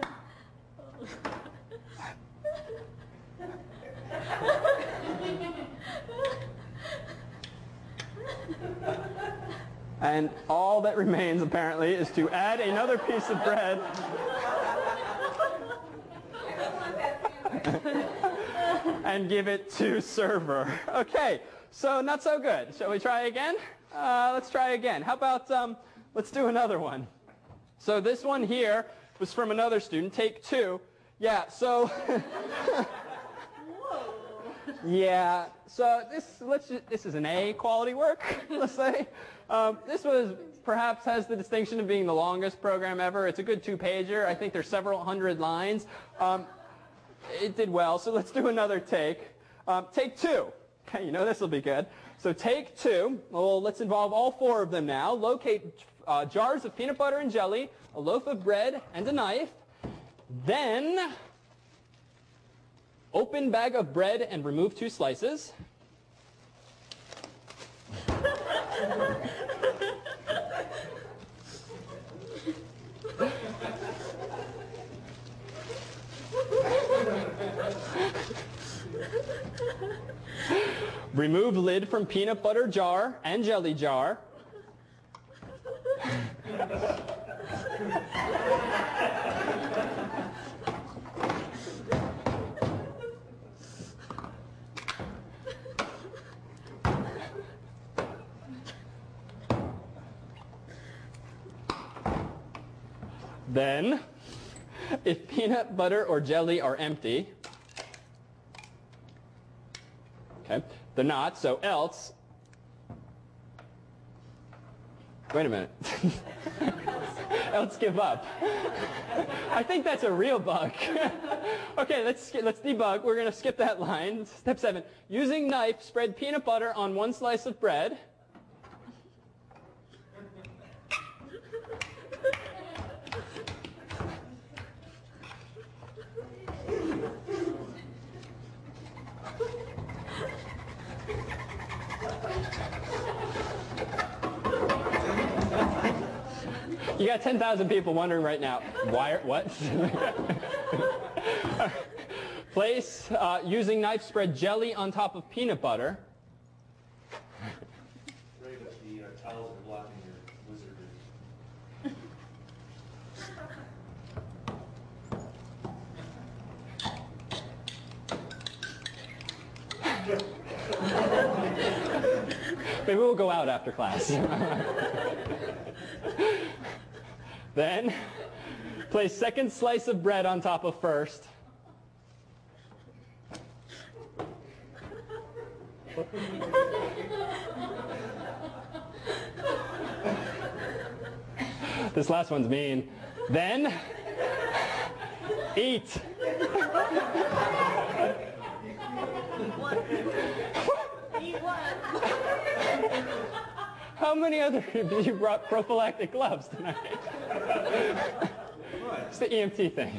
And all that remains, apparently, is to add another piece of bread. And give it to server. Okay, so not so good. Shall we try again? Uh, let's try again. How about, um, let's do another one. So this one here was from another student. Take two. Yeah, so... Yeah, so this let's just, this is an A quality work, let's say. Um, this was perhaps has the distinction of being the longest program ever. It's a good two-pager. I think there's several hundred lines. Um, it did well, so let's do another take. Um, take two. Okay, you know this will be good. So take two. Well, let's involve all four of them now. Locate uh, jars of peanut butter and jelly, a loaf of bread, and a knife. Then... open bag of bread and remove two slices. Remove lid from peanut butter jar and jelly jar. Then, if peanut butter or jelly are empty, okay, they're not, so else, wait a minute, else give up. I think that's a real bug. Okay, let's, let's debug. We're going to skip that line. Step seven, using knife, spread peanut butter on one slice of bread. You got ten thousand people wondering right now, why, what? Place, uh, using knife, spread jelly on top of peanut butter. Right, but the uh, towels are blocking your wizardry. Maybe we'll go out after class. Then, place second slice of bread on top of first. This last one's mean. Then, eat. How many other people you brought prophylactic gloves tonight? It's the E M T thing.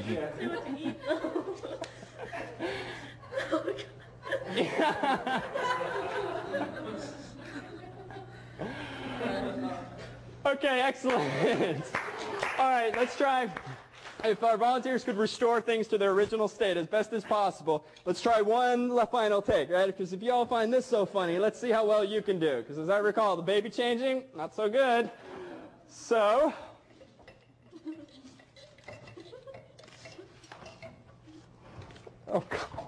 Okay, excellent. All right, let's try. If our volunteers could restore things to their original state as best as possible, let's try one final take, right? Because if you all find this so funny, let's see how well you can do. Because as I recall, the baby changing, not so good. So, oh God.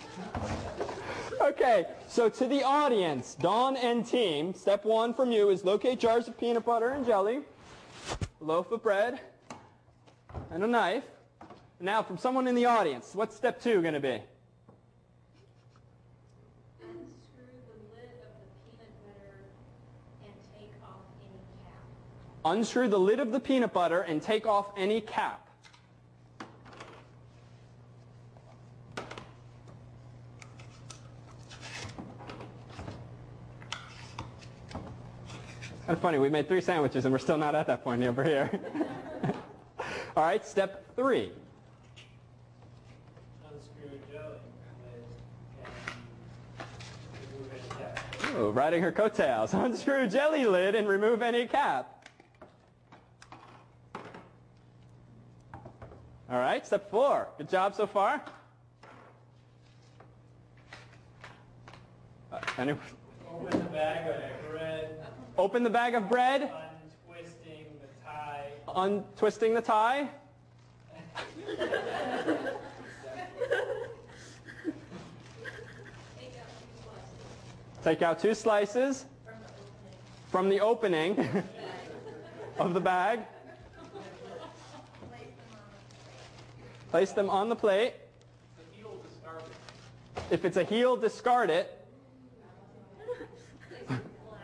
Okay, so to the audience, Dawn and team, step one from you is locate jars of peanut butter and jelly, a loaf of bread, and a knife. Now, from someone in the audience, what's step two going to be? Unscrew the lid of the peanut butter and take off any cap. Unscrew the lid of the peanut butter and take off any cap. Kind of funny, we made three sandwiches and we're still not at that point over here. All right, step three. Unscrew jelly and remove any cap. Ooh, riding her coattails. Unscrew jelly lid and remove any cap. All right, step four. Good job so far. Uh, anyone? Open the bag of bread, Open the bag of bread, untwisting the tie. untwisting the tie. Take out two slices Take out two slices from the opening. from the opening of the bag. Place them on the plate. Place them on the plate. The heel discarded. If it's a heel, discard it. Place them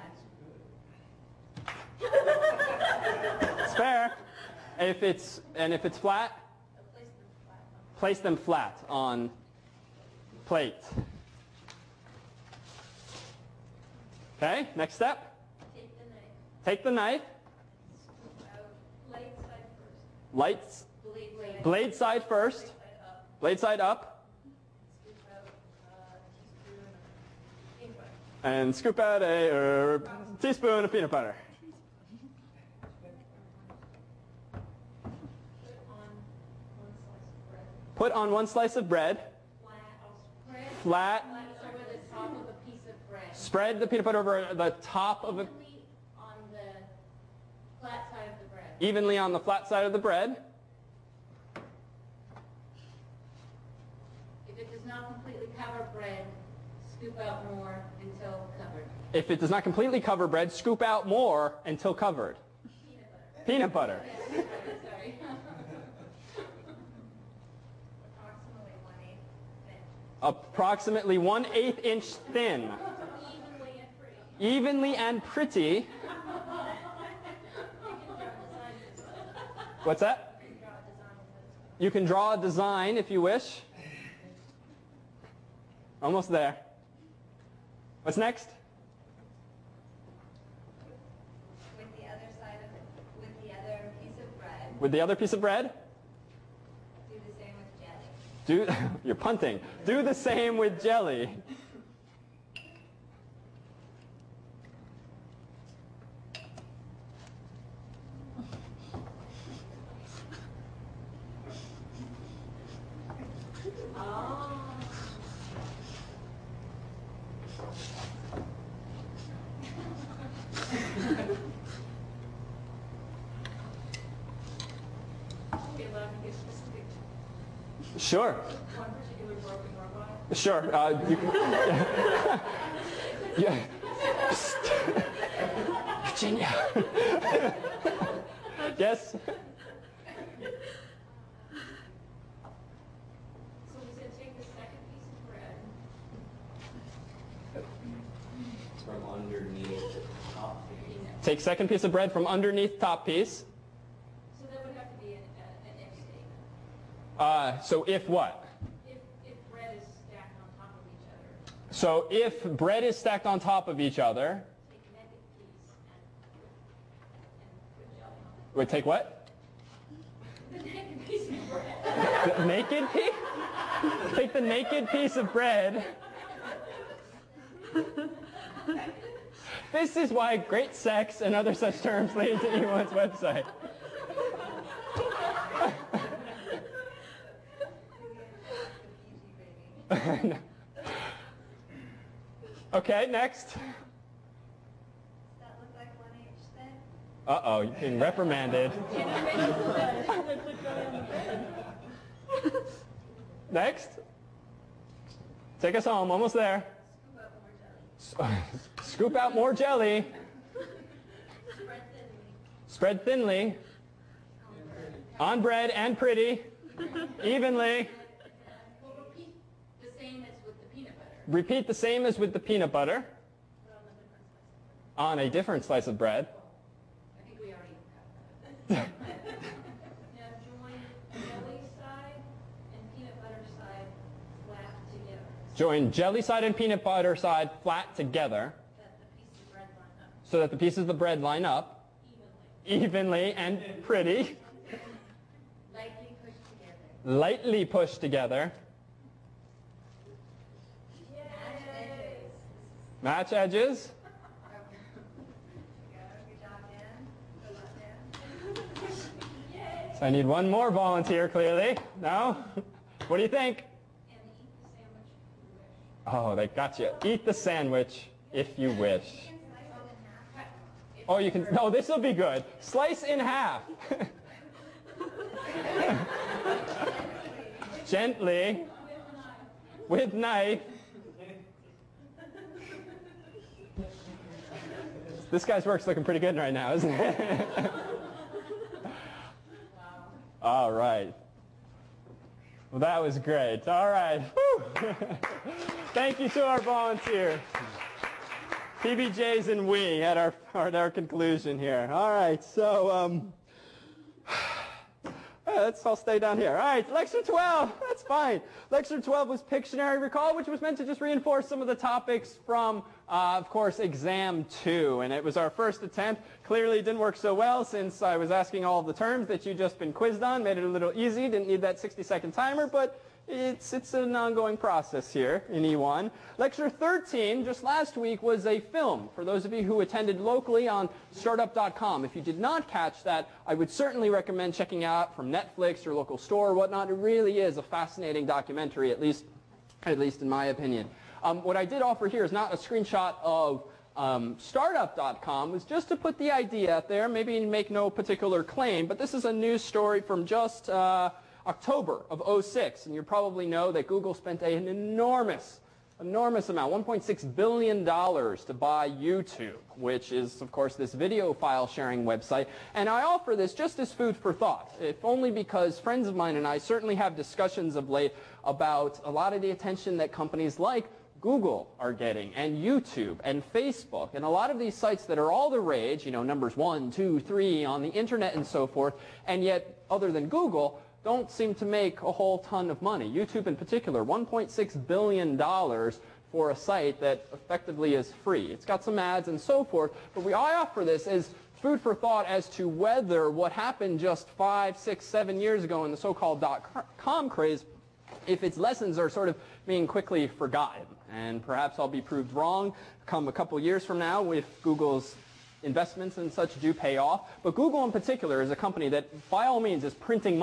flat. It's fair. If it's and if it's flat, Place them flat. place them flat on plate. Okay, next step. Take the knife. Take the knife, Scoop out blade side first. lights, Blade side. blade side first, Blade side up. blade side up, Scoop out uh, teaspoon of peanut butter. and scoop out a uh, teaspoon of peanut butter. Put on one slice of bread. Put on one slice of bread, Flat. I'll spread. flat, Flat over the top of a piece of bread. spread the peanut butter over the top of it Evenly on the flat side of the bread. evenly on the flat side of the bread. If it does not completely cover bread, scoop out more until covered. If it does not completely cover bread, scoop out more until covered. Peanut butter. Peanut butter. Yes, sorry. Approximately one eighth inch. Approximately one eighth inch thin. Evenly and pretty. Evenly and pretty. What's that? You can draw a design if you wish. Almost there. What's next? With the other side of it, with the other piece of bread, With the other piece of bread? do the same with jelly. Do, you're punting. Do the same with jelly. We allowed to get specific Sure. one particular broken robot. Sure. Uh, you, yeah. Virginia. Yes? So we said take the second piece of bread. From underneath the top. Take second piece of bread from underneath top piece. So that would have to be an, a- an if statement. Uh, so if what? If, if bread is stacked on top of each other, So if bread is stacked on top of each other, take naked piece and, and put jelly on it. would take what? The naked piece of bread. The naked piece? Take the naked piece of bread. This is why great sex and other such terms lead to E one's website. Okay, next. Does that look like one H then? Uh-oh, you're being reprimanded. Next. Take us home, almost there. Scoop up more jelly. Scoop out more jelly. Spread thinly. Spread thinly. On bread and pretty. Evenly. We'll repeat the same as with the peanut butter, Repeat the same as with the peanut butter but on a different slice of bread. on a different slice of bread. I think we already cut that. Now join jelly side and peanut butter side flat together, Join jelly side and peanut butter side flat together that the pieces of bread line up so that the pieces of the bread line up evenly. evenly and pretty. Lightly pushed together. Lightly pushed together. Match edges. Match edges. Good job, Dan. Good luck, Dan. Yay! So I need one more volunteer, clearly. No? What do you think? And eat the sandwich if you wish. Oh, they got you. Eat the sandwich if you wish. Slice it in half. If Oh, you can. No, this will be good. Slice in half. Gently. With knife. This guy's work's looking pretty good right now, isn't it? All right. Well, that was great. All right. Whew. Thank you to our volunteers. P B Js and we at our, at our conclusion here. All right, so um, let's all stay down here. All right, lecture twelve, that's fine. Lecture twelve was Pictionary Recall, which was meant to just reinforce some of the topics from, uh, of course, exam two. And it was our first attempt. Clearly it didn't work so well since I was asking all of the terms that you just been quizzed on. Made it a little easy, didn't need that sixty second timer, but It's, it's an ongoing process here in E one. Lecture thirteen, just last week, was a film. For those of you who attended locally on startup dot com, if you did not catch that, I would certainly recommend checking out from Netflix, your local store, or whatnot. It really is a fascinating documentary, at least, at least in my opinion. Um, what I did offer here is not a screenshot of um, startup dot com. It was just to put the idea out there, maybe make no particular claim, but this is a news story from just Uh, October of oh six, and you probably know that Google spent an enormous, enormous amount, one point six billion dollars to buy YouTube, which is, of course, this video file sharing website. And I offer this just as food for thought, if only because friends of mine and I certainly have discussions of late about a lot of the attention that companies like Google are getting, and YouTube, and Facebook, and a lot of these sites that are all the rage, you know, numbers one, two, three on the internet and so forth, and yet, other than Google, don't seem to make a whole ton of money. YouTube in particular, one point six billion dollars for a site that effectively is free. It's got some ads and so forth, but we I offer this as food for thought as to whether what happened just five, six, seven years ago in the so-called dot-com craze, if its lessons are sort of being quickly forgotten. And perhaps I'll be proved wrong come a couple years from now if Google's investments and such do pay off. But Google in particular is a company that by all means is printing money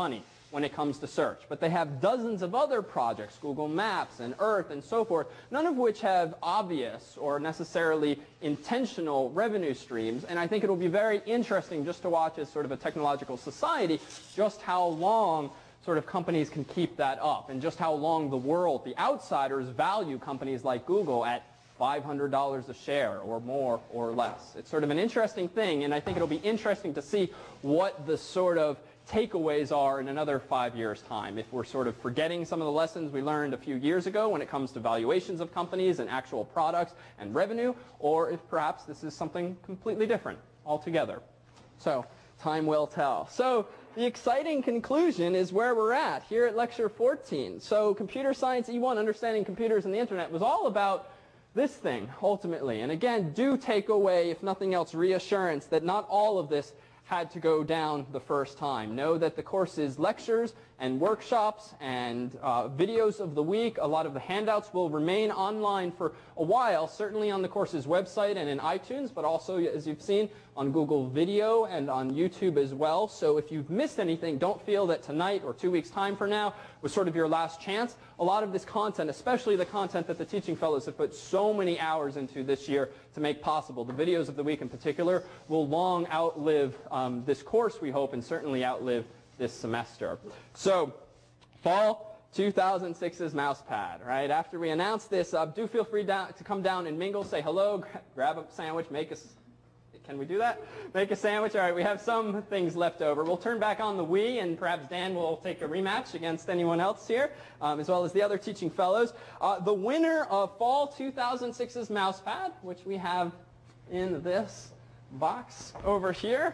when it comes to search. But they have dozens of other projects, Google Maps and Earth and so forth, none of which have obvious or necessarily intentional revenue streams. And I think it'll be very interesting just to watch as sort of a technological society just how long sort of companies can keep that up and just how long the world, the outsiders, value companies like Google at five hundred dollars a share or more or less. It's sort of an interesting thing, and I think it'll be interesting to see what the sort of takeaways are in another five years' time. If we're sort of forgetting some of the lessons we learned a few years ago when it comes to valuations of companies and actual products and revenue, or if perhaps this is something completely different altogether. So, time will tell. So, the exciting conclusion is where we're at here at Lecture fourteen. So, Computer Science E one, Understanding Computers and the Internet, was all about this thing, ultimately. And again, do take away, if nothing else, reassurance that not all of this had to go down the first time. Know that the course's lectures and workshops and uh, videos of the week, a lot of the handouts will remain online for a while, certainly on the course's website and in iTunes, but also, as you've seen, on Google Video and on YouTube as well. So if you've missed anything, don't feel that tonight or two weeks' time from now was sort of your last chance. A lot of this content, especially the content that the Teaching Fellows have put so many hours into this year to make possible, the videos of the week in particular, will long outlive um, this course, we hope, and certainly outlive this semester. So, fall two thousand six's Mousepad, right? After we announce this, uh, do feel free down, to come down and mingle, say hello, gra grab a sandwich, make a... Can we do that? Make a sandwich? All right, we have some things left over. We'll turn back on the Wii, and perhaps Dan will take a rematch against anyone else here, um, as well as the other Teaching Fellows. Uh, the winner of fall two thousand six's Mousepad, which we have in this box over here,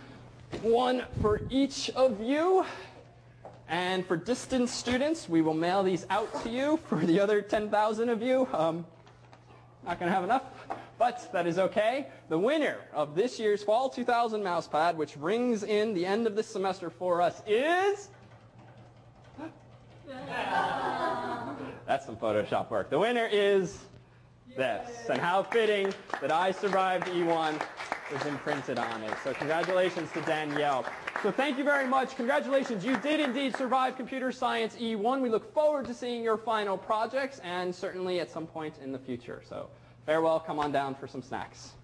one for each of you. And for distance students, we will mail these out to you. For the other ten thousand of you, um, not going to have enough, but that is okay. The winner of this year's Fall two thousand Mousepad, which rings in the end of this semester for us, is... That's some Photoshop work. The winner is this. And how fitting that I survived E one is imprinted on it. So congratulations to Danielle. So thank you very much. Congratulations. You did indeed survive Computer Science E one. We look forward to seeing your final projects and certainly at some point in the future. So farewell. Come on down for some snacks.